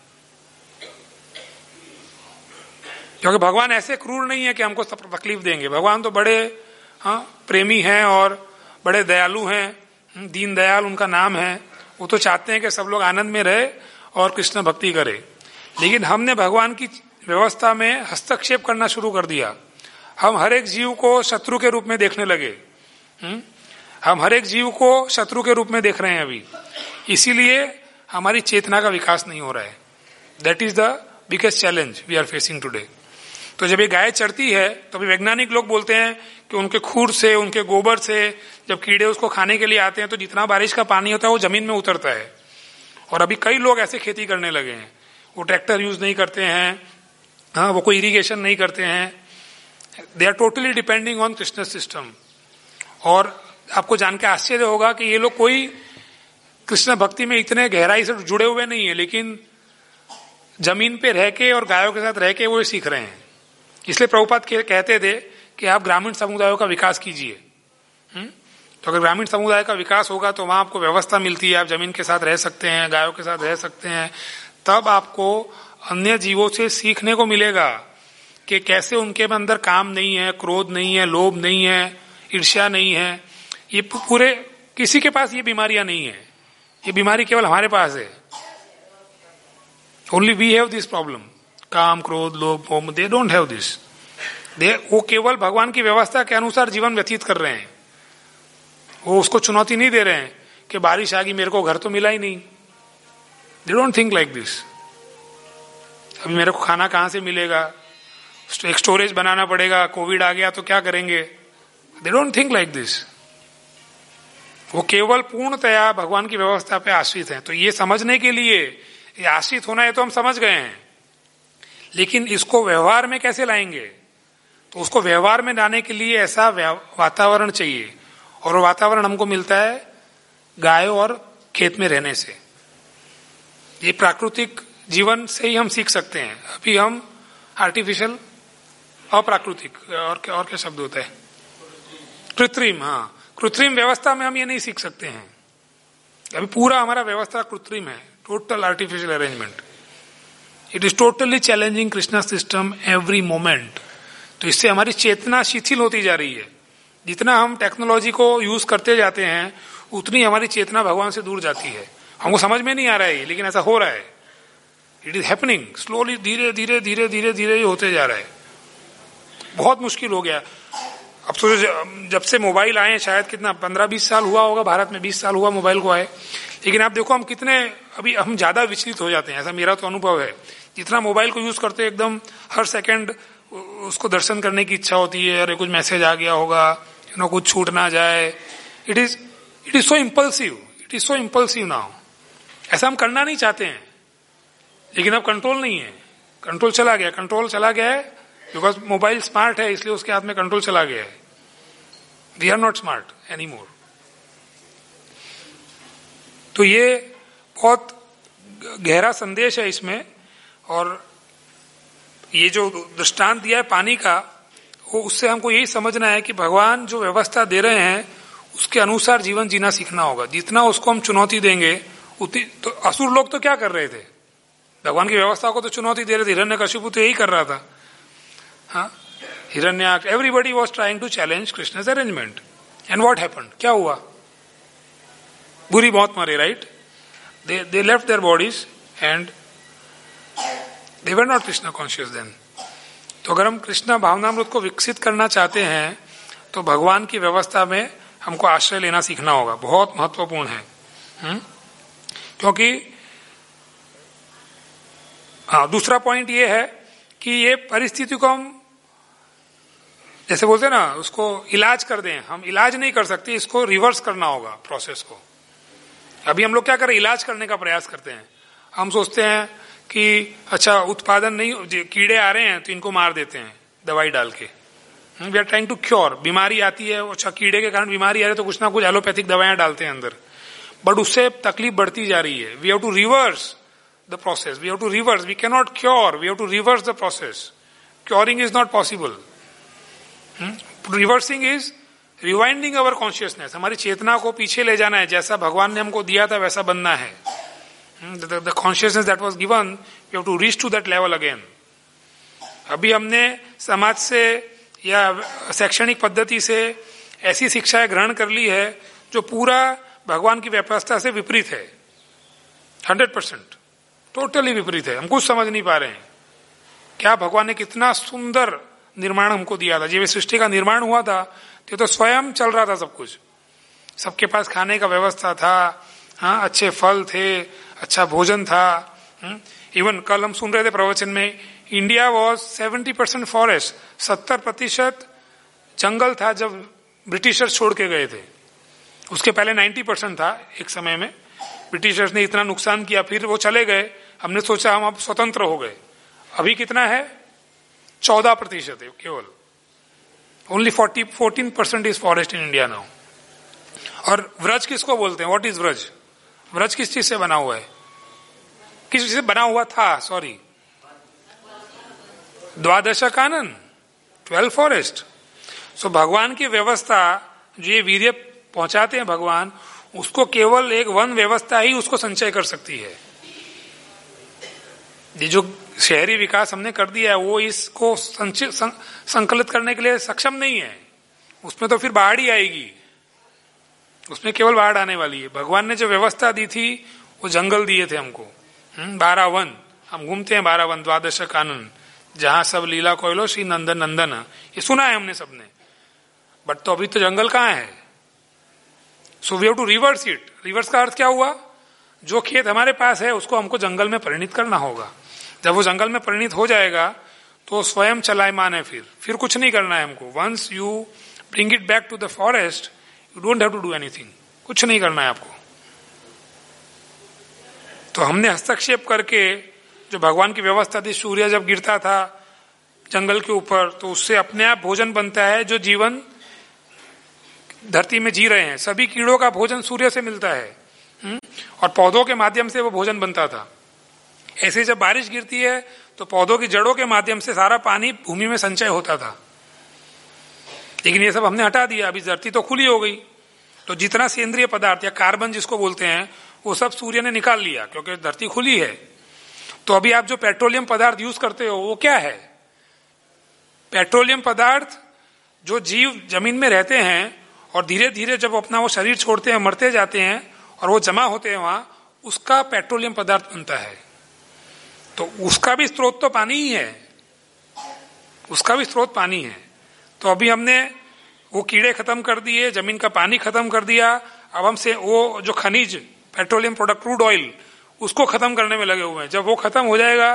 क्योंकि भगवान ऐसे क्रूर नहीं है कि हमको तकलीफ देंगे। भगवान तो बड़े हाँ प्रेमी हैं और बड़े दयालु हैं, दीन दयाल उनका नाम है। वो तो चाहते हैं कि सब लोग आनंद में रहे और कृष्ण भक्ति करे। लेकिन हमने भगवान की व्यवस्था में हस्तक्षेप करना शुरू कर दिया। हम हर एक जीव को शत्रु के रूप में देखने लगे। हम हर एक जीव को शत्रु के रूप में देख रहे हैं अभी। इसीलिए हमारी चेतना का विकास नहीं हो रहा है। That is the biggest challenge we are facing today. तो जब ये गाय चरती है तो अभी वैज्ञानिक लोग बोलते हैं कि उनके खूर से, उनके गोबर से जब कीड़े उसको खाने के लिए आते हैं तो जितना बारिश का पानी होता है वो जमीन में उतरता है। और अभी कई लोग ऐसे खेती करने लगे हैं, वो ट्रैक्टर यूज नहीं करते हैं, हाँ, वो कोई इरिगेशन नहीं करते हैं, they are totally depending on Krishna system. और आपको जान के आश्चर्य होगा कि ये लोग कोई कृष्ण भक्ति में इतने गहराई से जुड़े हुए नहीं है, लेकिन जमीन पे रह के और गायों के साथ रह के वो सीख रहे हैं। इसलिए प्रभुपाद कहते थे कि आप ग्रामीण समुदायों का विकास कीजिए। तो अगर ग्रामीण समुदाय का विकास होगा तो वहां आपको व्यवस्था मिलती है, आप जमीन के साथ रह सकते हैं, गायों के साथ रह सकते हैं, तब आपको अन्य जीवों से सीखने को मिलेगा कि कैसे उनके अंदर काम नहीं है, क्रोध नहीं है, लोभ नहीं है, ईर्ष्या नहीं है। ये पूरे किसी के पास ये बीमारियां नहीं है, ये बीमारी केवल हमारे पास है। Only we have this problem, काम, क्रोध, लोभ, मोह। They don't have this. They वो केवल भगवान की व्यवस्था के अनुसार जीवन व्यतीत कर रहे हैं। वो उसको चुनौती नहीं दे रहे हैं कि बारिश आ गई, मेरे को घर तो मिला ही नहीं। They don't think like this. अभी मेरे को खाना कहां से मिलेगा, एक स्टोरेज बनाना पड़ेगा, कोविड आ गया तो क्या करेंगे। They don't think like this. वो केवल पूर्णतया भगवान की व्यवस्था पे आश्रित हैं। तो ये समझने के लिए, ये आश्रित होना है तो हम समझ गए हैं, लेकिन इसको व्यवहार में कैसे लाएंगे, तो उसको व्यवहार में लाने के लिए ऐसा वातावरण चाहिए। और वो वातावरण हमको मिलता है गायों और खेत में रहने से। ये प्राकृतिक जीवन से ही हम सीख सकते हैं। अभी हम आर्टिफिशियल, अप्राकृतिक, और क्या और क्या शब्द होता है, कृत्रिम, हाँ, कृत्रिम व्यवस्था में हम ये नहीं सीख सकते हैं। अभी पूरा हमारा व्यवस्था कृत्रिम है, total artificial arrangement. It is totally challenging Krishna system every moment. तो इससे हमारी चेतना शिथिल होती जा रही है। जितना हम टेक्नोलॉजी को यूज करते जाते हैं उतनी हमारी चेतना भगवान से दूर जाती है। हमको समझ में नहीं आ रहा है, लेकिन ऐसा हो रहा है। इट इज हैपनिंग स्लोली, धीरे धीरे धीरे धीरे धीरे होते जा रहा है। बहुत मुश्किल हो गया। अब तो जब से मोबाइल आए, शायद कितना पंद्रह बीस साल हुआ होगा, भारत में बीस साल हुआ मोबाइल को आए, लेकिन आप देखो हम कितने अभी हम ज्यादा विचलित हो जाते हैं। ऐसा मेरा तो अनुभव है। जितना मोबाइल को यूज करते एकदम हर सेकंड उसको दर्शन करने की इच्छा होती है, अरे कुछ मैसेज आ गया होगा, यू नो, कुछ छूट ना जाए। It is it is so impulsive, it is so impulsive now. ऐसा हम करना नहीं चाहते हैं, लेकिन अब कंट्रोल नहीं है। कंट्रोल चला गया, कंट्रोल चला गया है बिकॉज मोबाइल स्मार्ट है, इसलिए उसके हाथ में कंट्रोल चला गया है। We are not smart any more. तो ये बहुत गहरा संदेश है इसमें। और ये जो दृष्टांत दिया है पानी का, वो उससे हमको यही समझना है कि भगवान जो व्यवस्था दे रहे हैं उसके अनुसार जीवन जीना सीखना होगा। जितना उसको हम चुनौती देंगे उतनी, तो असुर लोग तो क्या कर रहे थे, भगवान की व्यवस्था को तो चुनौती दे रहे थे। हिरण्यकशिपु तो यही कर रहा था, हाँ, Hiranyaksha, everybody was trying to challenge Krishna's arrangement. And what happened, क्या हुआ, बुरी मौत मरे, right. They they left their bodies and they were not Krishna conscious then. तो अगर हम कृष्णा भावनामृत को विकसित करना चाहते हैं तो भगवान की व्यवस्था में हमको आश्रय लेना सीखना होगा। बहुत महत्वपूर्ण है। हुँ? क्योंकि हाँ, दूसरा पॉइंट ये है कि ये परिस्थिति को हम जैसे बोलते हैं ना, उसको इलाज कर दें। हम इलाज नहीं कर सकते, इसको रिवर्स करना होगा प्रोसेस को। अभी हम लोग क्या करें, इलाज करने का प्रयास करते हैं। हम सोचते हैं कि अच्छा उत्पादन नहीं, कीड़े आ रहे हैं तो इनको मार देते हैं दवाई डाल के। We are trying to cure. बीमारी आती है, अच्छा कीड़े के कारण बीमारी आ रही है तो कुछ ना कुछ एलोपैथिक दवाइयां डालते हैं अंदर, बट उससे तकलीफ बढ़ती जा रही है। We have to reverse the process, we have to reverse, we can not cure, we have to reverse the process. Curing is not possible. Reversing is rewinding our consciousness. हमारी चेतना को पीछे ले जाना है, जैसा भगवान ने हमको दिया था वैसा बनना है। The, the consciousness that was given, we have to reach to that level again. अभी हमने समाज से या शैक्षणिक पद्धति से ऐसी शिक्षाएं ग्रहण कर ली है जो पूरा भगवान की व्यवस्था से विपरीत है, हंड्रेड परसेंट टोटली विपरीत है। हम कुछ समझ नहीं पा रहे हैं क्या भगवान ने कितना सुंदर निर्माण हमको दिया था। जब सृष्टि का निर्माण हुआ था तो, तो स्वयं चल रहा था सब कुछ, सबके पास खाने का व्यवस्था था, हाँ, अच्छे फल थे, अच्छा भोजन था। इवन कल हम सुन रहे थे प्रवचन में, India was seventy percent forest, सत्तर प्रतिशत जंगल था जब ब्रिटिशर्स छोड़ के गए थे। उसके पहले नब्बे परसेंट था एक समय में। ब्रिटिशर्स ने इतना नुकसान किया, फिर वो चले गए, हमने सोचा हम अब स्वतंत्र हो गए। अभी कितना है? चौदह प्रतिशत है केवल। Only forty fourteen percent is forest in India now. और व्रज किसको बोलते हैं? What is Vraj? व्रज किस चीज से बना हुआ है? किस चीज से बना हुआ था? सॉरी, द्वादश कानन, ट्वेल्व फॉरेस्ट। सो भगवान की व्यवस्था जो ये वीर्य पहुंचाते हैं भगवान, उसको केवल एक वन व्यवस्था ही उसको संचय कर सकती है। ये जो शहरी विकास हमने कर दिया है वो इसको संकलित करने के लिए सक्षम नहीं है। उसमें तो फिर बाढ़ ही आएगी, उसमें केवल बाढ़ आने वाली है। भगवान ने जो व्यवस्था दी थी वो जंगल दिए थे हमको, बारह वन। हम घूमते हैं बारह वन, द्वादश कानन, जहां सब लीला कोयलो श्री नंदन नंदन, ये सुना है हमने सबने। बट तो अभी तो जंगल कहाँ है? So we have to reverse it. Reverse का अर्थ क्या हुआ? जो खेत हमारे पास है उसको हमको जंगल में परिणित करना होगा। जब वो जंगल में परिणित हो जाएगा तो स्वयं चलायमान है, फिर फिर कुछ नहीं करना है हमको। Once you bring it back to the forest, you don't have to do anything, कुछ नहीं करना है आपको। तो हमने हस्तक्षेप करके जो भगवान की व्यवस्था थी, सूर्य जब गिरता था जंगल के ऊपर तो उससे अपने आप भोजन बनता है। जो जीवन धरती में जी रहे हैं, सभी कीड़ों का भोजन सूर्य से मिलता है, और पौधों के माध्यम से वो भोजन बनता था। ऐसे जब बारिश गिरती है तो पौधों की जड़ों के माध्यम से सारा पानी भूमि में संचय होता था। लेकिन ये सब हमने हटा दिया, अभी धरती तो खुली हो गई, तो जितना सेंद्रिय पदार्थ या कार्बन जिसको बोलते हैं वो सब सूर्य ने निकाल लिया, क्योंकि धरती खुली है। तो अभी आप जो पेट्रोलियम पदार्थ यूज करते हो वो क्या है? पेट्रोलियम पदार्थ जो जीव जमीन में रहते हैं और धीरे धीरे जब अपना वो शरीर छोड़ते हैं, मरते जाते हैं और वो जमा होते हैं वहां, उसका पेट्रोलियम पदार्थ बनता है। तो उसका भी स्रोत तो पानी ही है, उसका भी स्रोत पानी है। तो अभी हमने वो कीड़े खत्म कर दिए, जमीन का पानी खत्म कर दिया। अब हमसे वो जो खनिज पेट्रोलियम प्रोडक्ट, क्रूड ऑयल, उसको खत्म करने में लगे हुए हैं। जब वो खत्म हो जाएगा,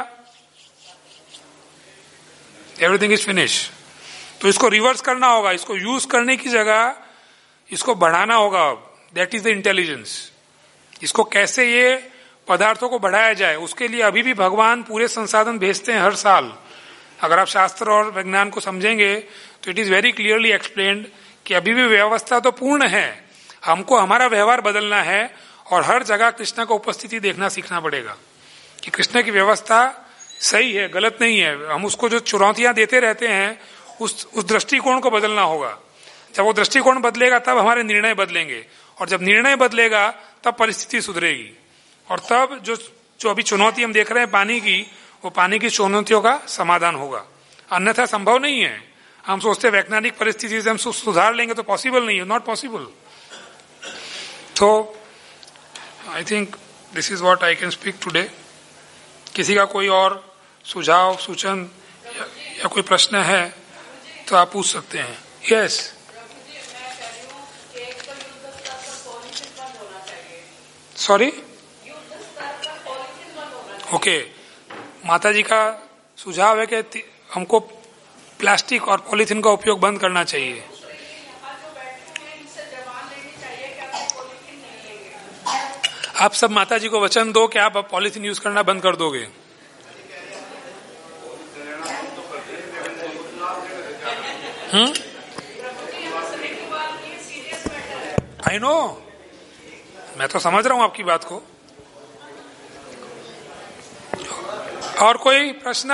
एवरीथिंग इज फिनिश। तो इसको रिवर्स करना होगा, इसको यूज करने की जगह इसको बढ़ाना होगा। That is the intelligence. इसको कैसे ये पदार्थों को बढ़ाया जाए, उसके लिए अभी भी भगवान पूरे संसाधन भेजते हैं हर साल। अगर आप शास्त्र और विज्ञान को समझेंगे तो it is very clearly explained कि अभी भी व्यवस्था तो पूर्ण है, हमको हमारा व्यवहार बदलना है और हर जगह कृष्ण का उपस्थिति देखना सीखना पड़ेगा कि कृष्ण की व्यवस्था सही है, गलत नहीं है। हम उसको जो चुनौतियां देते रहते हैं उस उस दृष्टिकोण को बदलना होगा। जब वो दृष्टिकोण बदलेगा तब हमारे निर्णय बदलेंगे, और जब निर्णय बदलेगा तब परिस्थिति सुधरेगी, और तब जो जो अभी चुनौती हम देख रहे हैं पानी की, वो पानी की चुनौतियों का समाधान होगा। अन्यथा संभव नहीं है। हम सोचते हैं वैज्ञानिक परिस्थिति से हम सुधार लेंगे, तो पॉसिबल नहीं है, नॉट पॉसिबल। तो I think this is what I can speak today. किसी का कोई और सुझाव, सूचन या, या कोई प्रश्न है तो आप पूछ सकते हैं। Yes yes. Sorry, okay. माता जी का सुझाव है कि हमको प्लास्टिक और पॉलीथीन का उपयोग बंद करना चाहिए। आप सब माता जी को वचन दो कि आप अब पॉलीथीन यूज करना बंद कर दोगे। हम्म, आई नो, मैं तो समझ रहा हूं आपकी बात को। और कोई प्रश्न?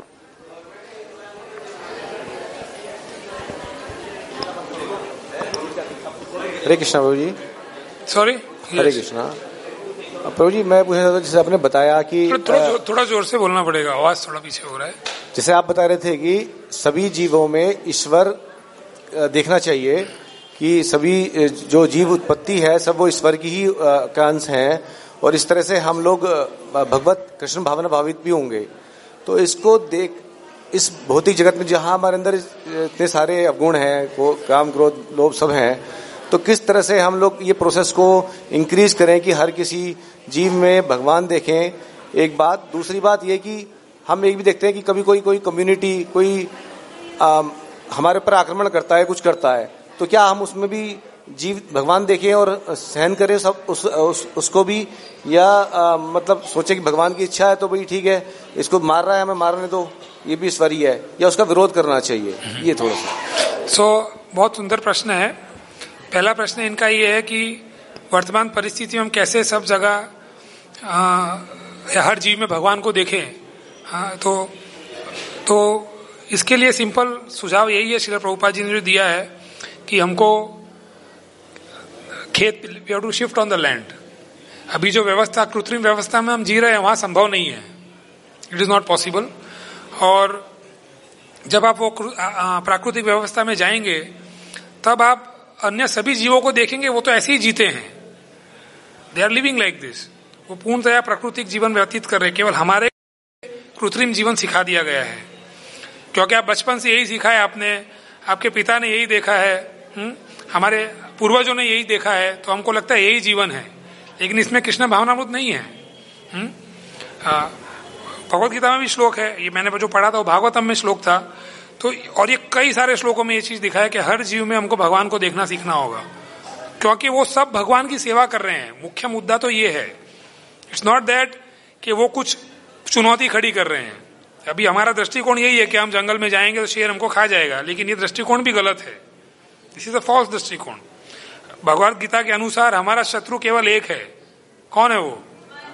हरे कृष्णा प्रभु जी। सॉरी, हरे कृष्णा प्रभु जी। मैं पूछना चाहता था, जैसे आपने बताया कि थोड़ा जो, थोड़ा जोर से बोलना पड़ेगा, आवाज थोड़ा पीछे हो रहा है। जैसे आप बता रहे थे कि सभी जीवों में ईश्वर देखना चाहिए, कि सभी जो जीव उत्पत्ति है सब वो ईश्वर की ही का अंश हैं, और इस तरह से हम लोग भगवत कृष्ण भावना भावित भी होंगे। तो इसको देख, इस भौतिक जगत में जहां हमारे अंदर इतने सारे अवगुण हैं, काम क्रोध लोभ सब हैं, तो किस तरह से हम लोग ये प्रोसेस को इंक्रीज करें कि हर किसी जीव में भगवान देखें, एक बात। दूसरी बात ये कि हम एक भी देखते हैं कि कभी कोई कोई कम्युनिटी कोई आ, हमारे ऊपर आक्रमण करता है, कुछ करता है, तो क्या हम उसमें भी जीव भगवान देखें और सहन करें सब उस, उस उसको भी, या आ, मतलब सोचे कि भगवान की इच्छा है तो भाई ठीक है, इसको मार रहा है हमें मारने दो, ये भी ईश्वरीय है, या उसका विरोध करना चाहिए? ये थोड़ा सा। सो so, बहुत सुंदर प्रश्न है। पहला प्रश्न इनका ये है कि वर्तमान परिस्थिति में हम कैसे सब जगह हर जीव में भगवान को देखें। हाँ, तो तो इसके लिए सिंपल सुझाव यही है, श्रील प्रभुपाद जी ने जो दिया है कि हमको खेत, we have to shift on the land. अभी जो व्यवस्था, कृत्रिम व्यवस्था में हम जी रहे हैं, वहां संभव नहीं है, इट इज नॉट पॉसिबल। और जब आप वो प्राकृतिक व्यवस्था में जाएंगे तब आप अन्य सभी जीवों को देखेंगे, वो तो ऐसे ही जीते हैं, they are living like this, वो पूर्णतया प्राकृतिक जीवन व्यतीत कर रहे हैं। केवल हमारे कृत्रिम जीवन सिखा दिया गया है, क्योंकि आप बचपन से यही सीखा है आपने, आपके पिता ने यही देखा है, हुँ? हमारे पूर्वजों ने यही देखा है, तो हमको लगता है यही जीवन है, लेकिन इसमें कृष्ण भावनामृत नहीं है। भगवत गीता में भी श्लोक है, ये मैंने जो पढ़ा था वो भागवतम में श्लोक था, तो और ये कई सारे श्लोकों में ये चीज दिखा है कि हर जीव में हमको भगवान को देखना सीखना होगा, क्योंकि वो सब भगवान की सेवा कर रहे हैं। मुख्य मुद्दा तो ये है, इट्स नॉट दैट कि वो कुछ चुनौती खड़ी कर रहे हैं। अभी हमारा दृष्टिकोण यही है कि हम जंगल में जाएंगे तो शेर हमको खा जाएगा, लेकिन ये दृष्टिकोण भी गलत है, दिस इज अ फॉल्स दृष्टिकोण। भगवत गीता के अनुसार हमारा शत्रु केवल एक है, कौन है वो?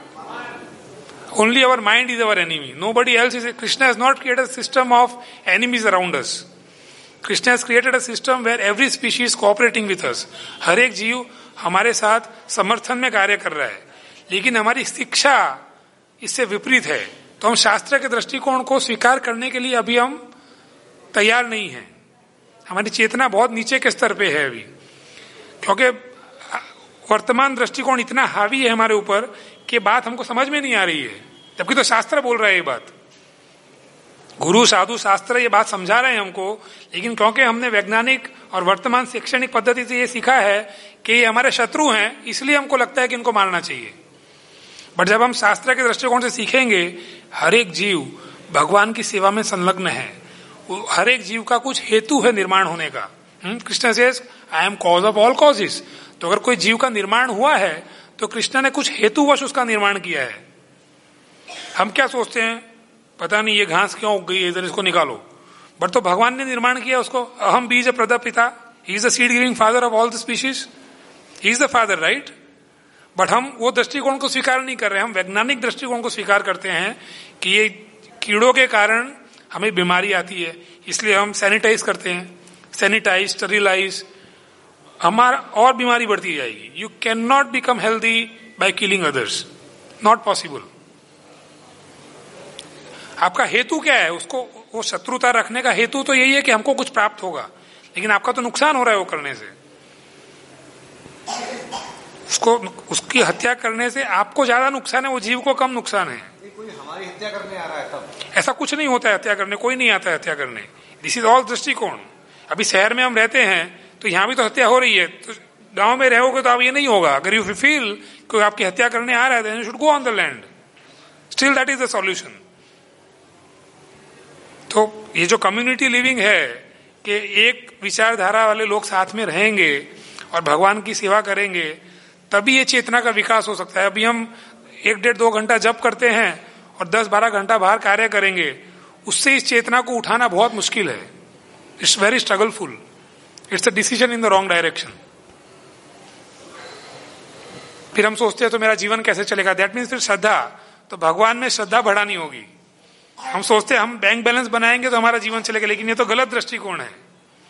Only our mind is our enemy. Nobody else is. Krishna has not created a system of enemies around us. Krishna has created a system where every species is cooperating with us. हर एक जीव हमारे साथ समर्थन में कार्य कर रहा है, लेकिन हमारी शिक्षा इससे विपरीत है। तो हम शास्त्र के दृष्टिकोण को स्वीकार करने के लिए अभी हम तैयार नहीं हैं। हमारी चेतना बहुत नीचे के स्तर पे है अभी, क्योंकि वर्तमान दृष्टिकोण इतना हावी है हमारे ऊपर कि बात हमको समझ में नहीं आ रही है, जबकि तो शास्त्र बोल रहा है ये बात, गुरु साधु शास्त्र ये बात समझा रहे हैं हमको, लेकिन क्योंकि हमने वैज्ञानिक और वर्तमान शैक्षणिक पद्धति से ये सीखा है कि ये हमारे शत्रु हैं, इसलिए हमको लगता है कि इनको मारना चाहिए। बट जब हम शास्त्र के दृष्टिकोण से सीखेंगे, हर एक जीव भगवान की सेवा में संलग्न है, हर एक जीव का कुछ हेतु है निर्माण होने का। Krishna says I am cause of all causes. तो अगर कोई जीव का निर्माण हुआ है तो कृष्ण ने कुछ हेतुवश उसका निर्माण किया है। हम क्या सोचते हैं, पता नहीं ये घास क्यों उग गई है, इधर इसको निकालो, बट तो भगवान ने निर्माण किया उसको। अहम बीज प्रदपिता, he is the seed giving father of all the species, he is the father, right. But हम वो दृष्टिकोण को स्वीकार नहीं कर रहे, हम वैज्ञानिक दृष्टिकोण को स्वीकार करते हैं कि ये कीड़ों के कारण हमें बीमारी आती है, इसलिए हम सैनिटाइज करते हैं, सैनिटाइज स्टरीलाइज, हमारा और बीमारी बढ़ती जाएगी। You can not become healthy by killing others, not possible. आपका हेतु क्या है? उसको वो शत्रुता रखने का हेतु तो यही है कि हमको कुछ प्राप्त होगा, लेकिन आपका तो नुकसान हो रहा है वो करने से। उसको उसकी हत्या करने से आपको ज्यादा नुकसान है, वो जीव को कम नुकसान है। कोई हमारी हत्या करने आ रहा है तब ऐसा कुछ नहीं होता है, हत्या करने कोई नहीं आता है हत्या करने। दिस इज ऑल दृष्टिकोण। अभी शहर में हम रहते हैं तो यहां भी तो हत्या हो रही है, तो गांव में रहोगे तो अब ये नहीं होगा। अगर यू फील कोई आपकी हत्या करने आ रहा है, then you should go on the land, still that is the solution. तो ये जो कम्युनिटी लिविंग है कि एक विचारधारा वाले लोग साथ में रहेंगे और भगवान की सेवा करेंगे, तभी ये चेतना का विकास हो सकता है। अभी हम एक डेढ़ दो घंटा जप करते हैं और दस बारह घंटा बाहर कार्य करेंगे, उससे इस चेतना को उठाना बहुत मुश्किल है। It's very struggleful, it's a decision in the wrong direction. फिर हम सोचते हैं तो मेरा जीवन कैसे चलेगा, दैट मीन्स फिर श्रद्धा, तो भगवान में श्रद्धा बढ़ानी होगी। हम सोचते हैं हम बैंक बैलेंस बनाएंगे तो हमारा जीवन चलेगा, लेकिन ये तो गलत दृष्टिकोण है।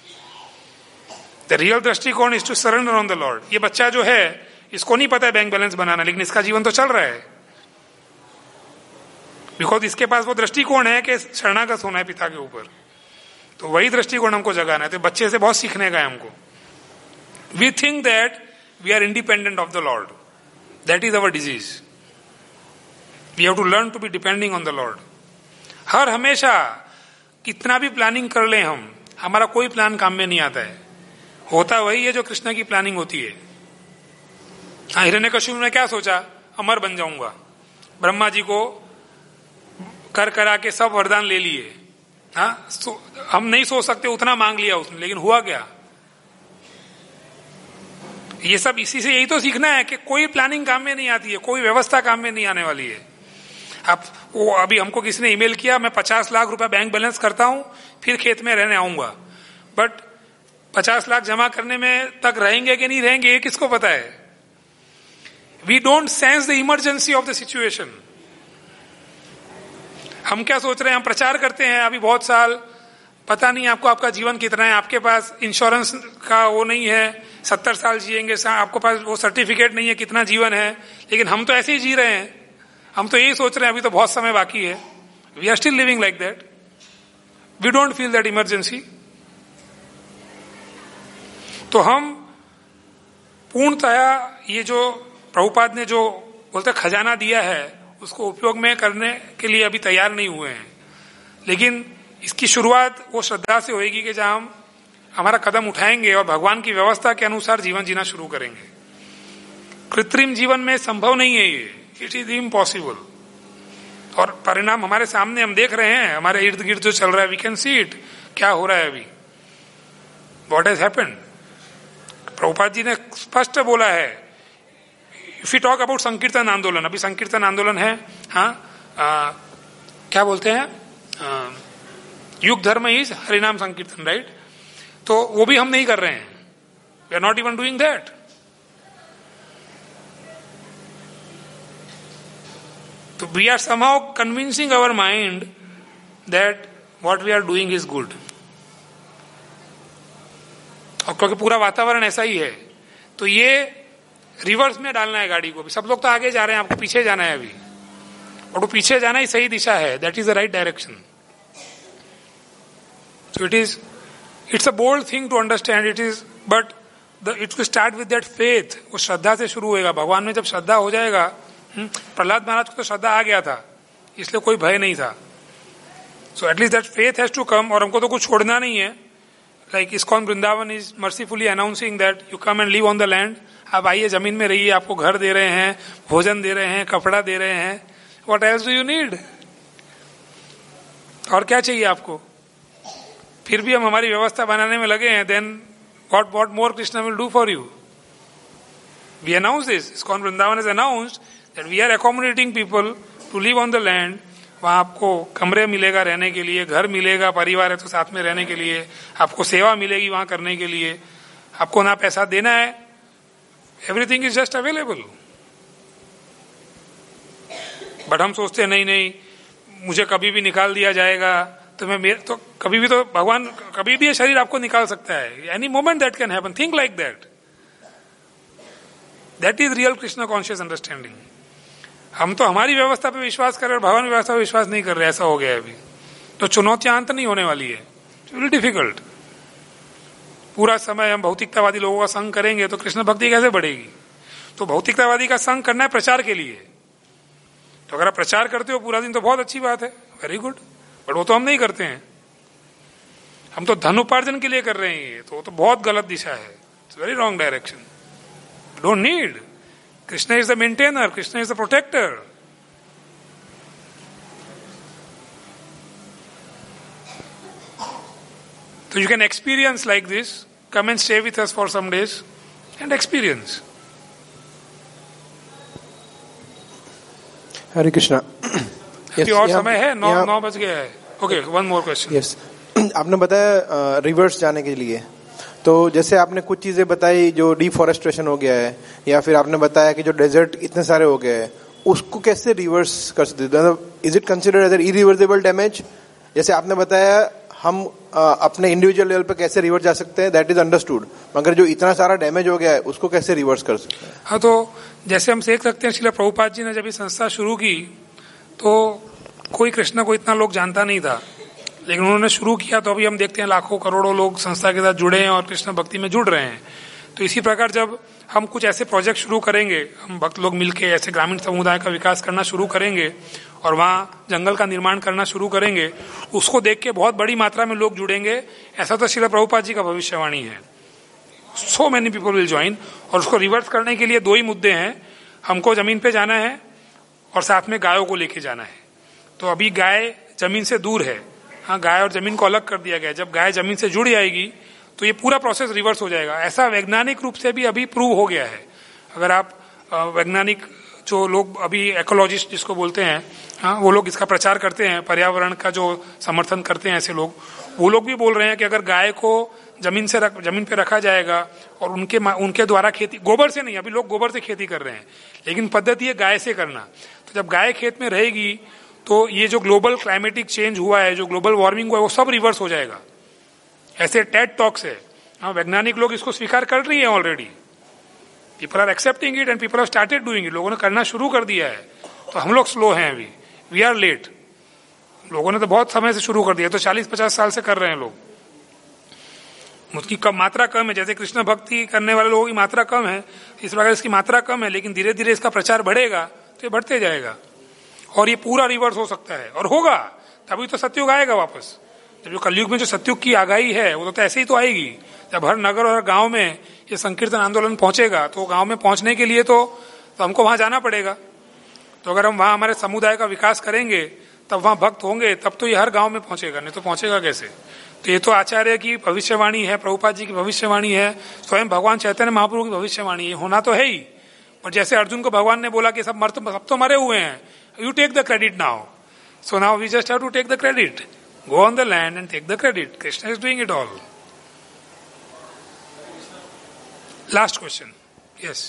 द रियल दृष्टिकोण is to surrender on the lord. ये बच्चा जो है इसको नहीं पता है बैंक बैलेंस बनाना, लेकिन इसका जीवन तो चल रहा है, बिकॉज इसके पास वो दृष्टिकोण है कि शरणागत होना है पिता के ऊपर। तो वही दृष्टिकोण हमको जगाना है। तो बच्चे से बहुत सीखने का है हमको। We think that we are independent of the lord, that is our disease. We have to learn to be depending on the lord. हर हमेशा कितना भी प्लानिंग कर लें हम, हमारा कोई प्लान काम में नहीं आता है। होता वही है जो कृष्ण की प्लानिंग होती है। हाँ, हिरण्यकशिपु ने क्या सोचा, अमर बन जाऊंगा। ब्रह्मा जी को कर करा के सब वरदान ले लिए। हाँ, हम नहीं सोच सकते उतना मांग लिया उसने, लेकिन हुआ क्या? ये सब इसी से यही तो सीखना है कि कोई प्लानिंग काम में नहीं आती है, कोई व्यवस्था काम में नहीं आने वाली है। अब वो अभी हमको किसी ने ईमेल किया, मैं पचास लाख रुपया बैंक बैलेंस करता हूं, फिर खेत में रहने आऊंगा। बट पचास लाख जमा करने में तक रहेंगे कि नहीं रहेंगे ये किसको पता है? We don't sense the emergency of the situation. हम क्या सोच रहे हैं, हम प्रचार करते हैं अभी बहुत साल, पता नहीं आपको आपका जीवन कितना है, आपके पास इंश्योरेंस का वो नहीं है, सत्तर साल जिएंगे, आपको पास वो सर्टिफिकेट नहीं है कितना जीवन है, लेकिन हम तो ऐसे ही जी रहे हैं। हम तो यही सोच रहे हैं अभी तो बहुत समय बाकी है। We are still living like that. We don't feel that emergency. तो हम पूर्णतया ये जो प्रभुपाद ने जो बोलते खजाना दिया है उसको उपयोग में करने के लिए अभी तैयार नहीं हुए हैं। लेकिन इसकी शुरुआत वो श्रद्धा से होगी कि जहां हम हमारा कदम उठाएंगे और भगवान की व्यवस्था के अनुसार जीवन जीना शुरू करेंगे। कृत्रिम जीवन में संभव नहीं है ये, इट इज इम्पॉसिबल। और परिणाम हमारे सामने हम देख रहे हैं, हमारे इर्द गिर्द जो चल रहा है, वी कैन सी इट, क्या हो रहा है अभी, what has happened. Prabhupada ji ने स्पष्ट बोला है, इफ यू टॉक अबाउट संकीर्तन आंदोलन, अभी संकीर्तन आंदोलन है, हाँ आ, क्या बोलते हैं, आ, युग धर्म इज हरिनाम संकीर्तन, राइट? तो वो भी हम नहीं कर रहे हैं, we are not even doing that. तो we are somehow convincing our mind that what we are doing is good. और क्योंकि पूरा वातावरण ऐसा ही है, तो ये रिवर्स में डालना है गाड़ी को। सब लोग तो आगे जा रहे हैं, आपको पीछे जाना है अभी, और वो पीछे जाना ही सही दिशा है, that is the right direction. So it is it's a bold thing to understand it is, but it will start with that faith. वो श्रद्धा से शुरू होएगा। भगवान में जब श्रद्धा हो जाएगा, प्रहलाद महाराज को तो श्रद्धा आ गया था, इसलिए कोई भय नहीं था। So at least that faith has to come. और हमको तो कुछ छोड़ना नहीं है। Like ISKCON Vrindavan is mercifully announcing that you come and live on the land. आप आइए, जमीन में रहिए, आपको घर दे रहे हैं, भोजन दे रहे हैं, कपड़ा दे रहे हैं, what else do you need? और क्या चाहिए आपको? फिर भी हम हमारी व्यवस्था बनाने में लगे हैं, then what what more Krishna will do for you? We announce this, ISKCON Vrindavan is announced that we are accommodating people to live on the land. वहां आपको कमरे मिलेगा रहने के लिए, घर मिलेगा, परिवार है तो साथ में रहने के लिए, आपको सेवा मिलेगी वहां करने के लिए, आपको ना पैसा देना है, everything is just available. But हम सोचते हैं नहीं नहीं, मुझे कभी भी निकाल दिया जाएगा, तो मैं मेरे तो कभी भी तो भगवान कभी भी ये शरीर आपको निकाल सकता है, any moment that can happen. Think like that, that is real Krishna conscious understanding. हम तो हमारी व्यवस्था पे विश्वास कर रहे हैं, भगवान की व्यवस्था पे विश्वास नहीं कर रहे, ऐसा हो गया है अभी। तो चुनौतियां अंत नहीं होने वाली है, वेरी डिफिकल्ट। पूरा समय हम भौतिकतावादी लोगों का संग करेंगे तो कृष्ण भक्ति कैसे बढ़ेगी? तो भौतिकतावादी का संग करना है प्रचार के लिए। तो अगर आप प्रचार करते हो पूरा दिन तो बहुत अच्छी बात है, वेरी गुड। बट वो तो हम नहीं करते हैं, हम तो धन उपार्जन के लिए कर रहे हैं, ये तो, तो बहुत गलत दिशा है, it's very wrong direction. Don't need. Krishna is the maintainer, Krishna is the protector. So you can experience like this. Come and stay with us for some days and experience. Hare Krishna. अभी और समय है, नौ नौ बज गया है। Okay, one more question. Yes, आपने बताया रिवर्स जाने के लिए, तो जैसे आपने कुछ चीजें बताई जो डिफॉरेस्टेशन हो गया है, या फिर आपने बताया कि जो डेजर्ट इतने सारे हो गए हैं, उसको कैसे रिवर्स कर सकते हैं? Is it considered as irreversible damage? जैसे आपने बताया हम आ, अपने इंडिविजुअल लेवल पे कैसे रिवर्स जा सकते हैं, दैट इज अंडरस्टूड, मगर जो इतना सारा डैमेज हो गया है उसको कैसे रिवर्स कर सकते हैं? हाँ, तो जैसे हम देख सकते हैं, श्रील प्रभुपाद जी ने जब ये संस्था शुरू की तो कोई कृष्ण को इतना लोग जानता नहीं था, लेकिन उन्होंने शुरू किया तो अभी हम देखते हैं लाखों करोड़ों लोग संस्था के साथ जुड़े हैं और कृष्ण भक्ति में जुड़ रहे हैं। तो इसी प्रकार जब हम कुछ ऐसे प्रोजेक्ट शुरू करेंगे, हम भक्त लोग मिलकर ऐसे ग्रामीण समुदाय का विकास करना शुरू करेंगे और वहां जंगल का निर्माण करना शुरू करेंगे, उसको देख के बहुत बड़ी मात्रा में लोग जुड़ेंगे। ऐसा तो श्रील प्रभुपाद जी का भविष्यवाणी है। So many people will join. और उसको रिवर्स करने के लिए दो ही मुद्दे हैं, हमको जमीन पे जाना है और साथ में गायों को लेके जाना है। तो अभी गाय जमीन से दूर है, हाँ, गाय और जमीन को अलग कर दिया गया। जब गाय जमीन से जुड़ जाएगी तो ये पूरा प्रोसेस रिवर्स हो जाएगा। ऐसा वैज्ञानिक रूप से भी अभी प्रूव हो गया है। अगर आप वैज्ञानिक जो लोग अभी इकोलॉजिस्ट जिसको बोलते हैं, हाँ, वो लोग इसका प्रचार करते हैं, पर्यावरण का जो समर्थन करते हैं ऐसे लोग, वो लोग भी बोल रहे हैं कि अगर गाय को जमीन से रख, जमीन पे रखा जाएगा और उनके उनके द्वारा खेती, गोबर से नहीं, अभी लोग गोबर से खेती कर रहे हैं, लेकिन पद्धति है गाय से करना। तो जब गाय खेत में रहेगी तो ये जो ग्लोबल क्लाइमेटिक चेंज हुआ है, जो ग्लोबल वार्मिंग हुआ है, वो सब रिवर्स हो जाएगा। ऐसे टेड टॉक्स है, हाँ, वैज्ञानिक लोग इसको स्वीकार कर रही है already. People are accepting it and people have started doing it. लोगों ने करना शुरू कर दिया है। तो हम लोग स्लो हैं अभी, वी आर लेट। लोगों ने तो बहुत समय से शुरू कर दिया, तो चालीस पचास साल से कर रहे हैं लोग। उसकी कम मात्रा कम है, जैसे कृष्ण भक्ति करने वाले लोगों की मात्रा कम है, इस प्रकार इसकी मात्रा कम है, लेकिन धीरे धीरे इसका प्रचार बढ़ेगा तो ये बढ़ते जाएगा और ये पूरा रिवर्स हो सकता है और होगा। तभी तो सत्युग आएगा वापस। जब जो कलयुग में जो सत्युग की आगाही है वो तो ऐसे ही तो आएगी। जब हर नगर और गांव में ये संकीर्तन आंदोलन पहुंचेगा तो गांव में पहुंचने के लिए तो, तो हमको वहां जाना पड़ेगा। तो अगर हम वहां हमारे समुदाय का विकास करेंगे तब वहां भक्त होंगे, तब तो ये हर गांव में पहुंचेगा, नहीं तो पहुंचेगा कैसे। तो ये तो आचार्य की भविष्यवाणी है, प्रभुपाद जी की भविष्यवाणी है, स्वयं भगवान चैतन्य महाप्रभु की भविष्यवाणी है, होना तो है ही। और जैसे अर्जुन को भगवान ने बोला कि सब मर सब तो मरे हुए हैं, you take the credit now, so now we just have to take the credit, go on the land and take the credit, Krishna is doing it all. Last question, yes.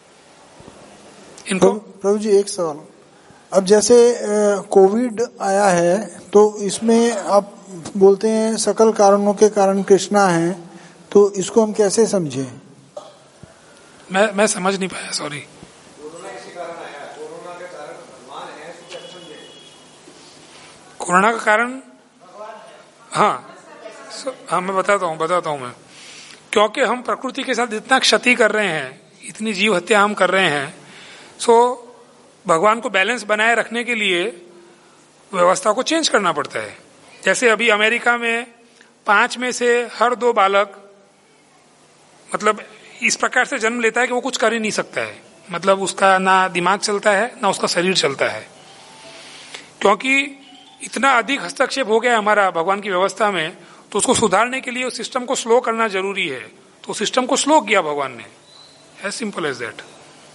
इनको प्रभु जी एक सवाल, अब जैसे कोविड आया है तो इसमें आप बोलते हैं सकल कारणों के कारण कृष्णा है, तो इसको हम कैसे समझें? मैं मैं समझ नहीं पाया, सॉरी। कोरोना इसी कारण आया, कोरोना के कारण भगवान है, इसको कैसे समझें? कोरोना का कारण, हाँ हाँ मैं बताता हूँ बताता हूँ मैं क्योंकि हम प्रकृति के साथ इतना क्षति कर रहे हैं, इतनी जीव हत्या हम कर रहे हैं, सो भगवान को बैलेंस बनाए रखने के लिए व्यवस्था को चेंज करना पड़ता है। जैसे अभी अमेरिका में पांच में से हर दो बालक मतलब इस प्रकार से जन्म लेता है कि वो कुछ कर ही नहीं सकता है, मतलब उसका ना दिमाग चलता है ना उसका शरीर चलता है, क्योंकि इतना अधिक हस्तक्षेप हो गया हमारा भगवान की व्यवस्था में। तो उसको सुधारने के लिए उस सिस्टम को स्लो करना जरूरी है, तो सिस्टम को स्लो किया भगवान ने, एज सिंपल एज दैट।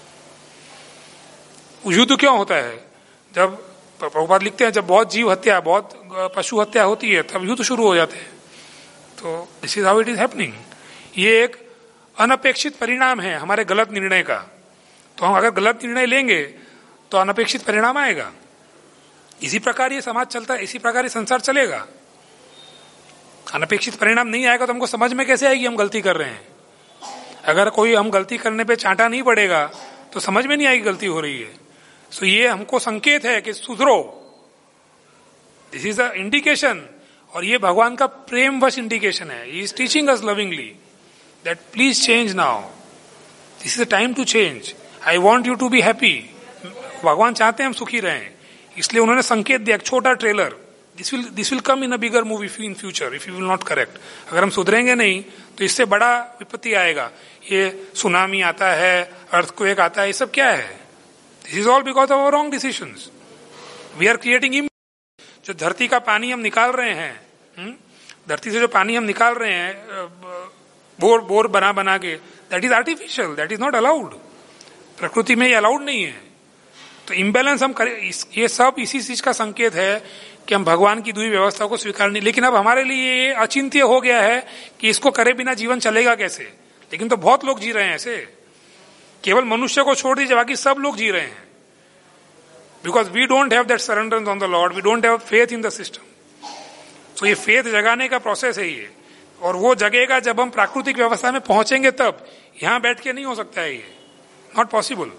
युद्ध क्यों होता है? जब प्रभुपाद लिखते हैं जब बहुत जीव हत्या, बहुत पशु हत्या होती है, तब युद्ध शुरू हो जाते हैं। तो this is how it is happening. ये एक अनपेक्षित परिणाम है हमारे गलत निर्णय का। तो हम अगर गलत निर्णय लेंगे तो अनपेक्षित परिणाम आएगा। इसी प्रकार ये समाज चलता है, इसी प्रकार ये संसार चलेगा। अनपेक्षित परिणाम नहीं आएगा तो हमको समझ में कैसे आएगी हम गलती कर रहे हैं। अगर कोई हम गलती करने पे चांटा नहीं पड़ेगा तो समझ में नहीं आएगी गलती हो रही है। सो ये हमको संकेत है कि सुधरो, दिस इज अ इंडिकेशन। और ये भगवान का प्रेमवश इंडिकेशन है। He is teaching us lovingly that please change now, this is the time to change, I want you to be happy. भगवान चाहते हैं हम सुखी रहें, इसलिए उन्होंने संकेत दिया, छोटा trailer, this will this will come in a bigger movie in future if you will not correct. अगर हम सुधरेंगे नहीं तो इससे बड़ा विपत्ति आएगा। ये सुनामी आता है, अर्थक्वेक आता है, ये सब क्या है? This is all because of our wrong decisions. We are creating. जो धरती का पानी हम निकाल रहे हैं, हुँ? धरती से जो पानी हम निकाल रहे हैं बोर बोर बना बना के, that is artificial, that is not allowed. प्रकृति में ये अलाउड नहीं है। तो इम्बैलेंस हम करें, ये सब इसी चीज का संकेत है कि हम भगवान की दुई व्यवस्था को स्वीकार नहीं। लेकिन अब हमारे लिए ये अचिंत्य हो गया है कि इसको करे बिना जीवन चलेगा कैसे। लेकिन तो बहुत लोग जी रहे हैं ऐसे, केवल मनुष्य को छोड़ दीजिए बाकी सब लोग जी रहे हैं। Because we don't have that surrender on the lord, we don't have faith in the system. तो ये फेथ जगाने का प्रोसेस है ये, और वो जगेगा जब हम प्राकृतिक व्यवस्था में पहुंचेंगे तब। यहां बैठ के नहीं हो सकता है ये, नॉट पॉसिबल।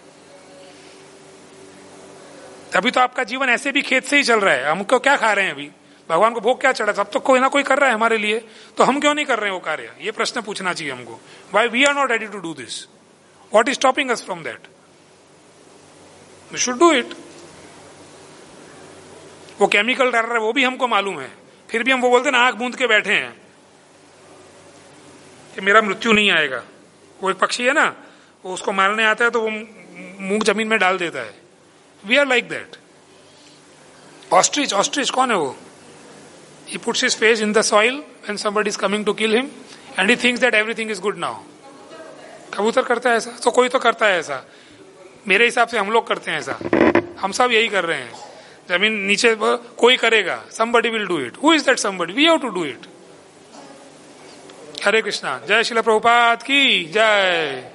तभी तो आपका जीवन ऐसे भी खेत से ही चल रहा है। हमको क्या खा रहे हैं अभी, भगवान को भोग क्या चढ़ा, सब तो कोई ना कोई कर रहा है हमारे लिए, तो हम क्यों नहीं कर रहे हैं वो कार्य? ये प्रश्न पूछना चाहिए हमको। Why we are not ready to do this? What is stopping us from that? We should do it. वो केमिकल डाल रहा है वो भी हमको मालूम है, फिर भी हम वो बोलते हैं ना आंख बूंद के बैठे हैं। कि मेरा मृत्यु नहीं आएगा। वो एक पक्षी है ना, वो उसको मारने आता है तो वो मुंह जमीन में डाल देता है। We are like that. Ostrich, ostrich कौन है वो? He puts his face in the soil when somebody is coming to kill him and he thinks that everything is good now. कबूतर करता है ऐसा, तो कोई तो करता है ऐसा। मेरे हिसाब से हम लोग करते हैं ऐसा, हम सब यही कर रहे हैं। जमीन नीचे कोई करेगा, somebody will do it. Who is that somebody? We have to do it. हरे कृष्णा। जय श्रील प्रभुपाद की जय।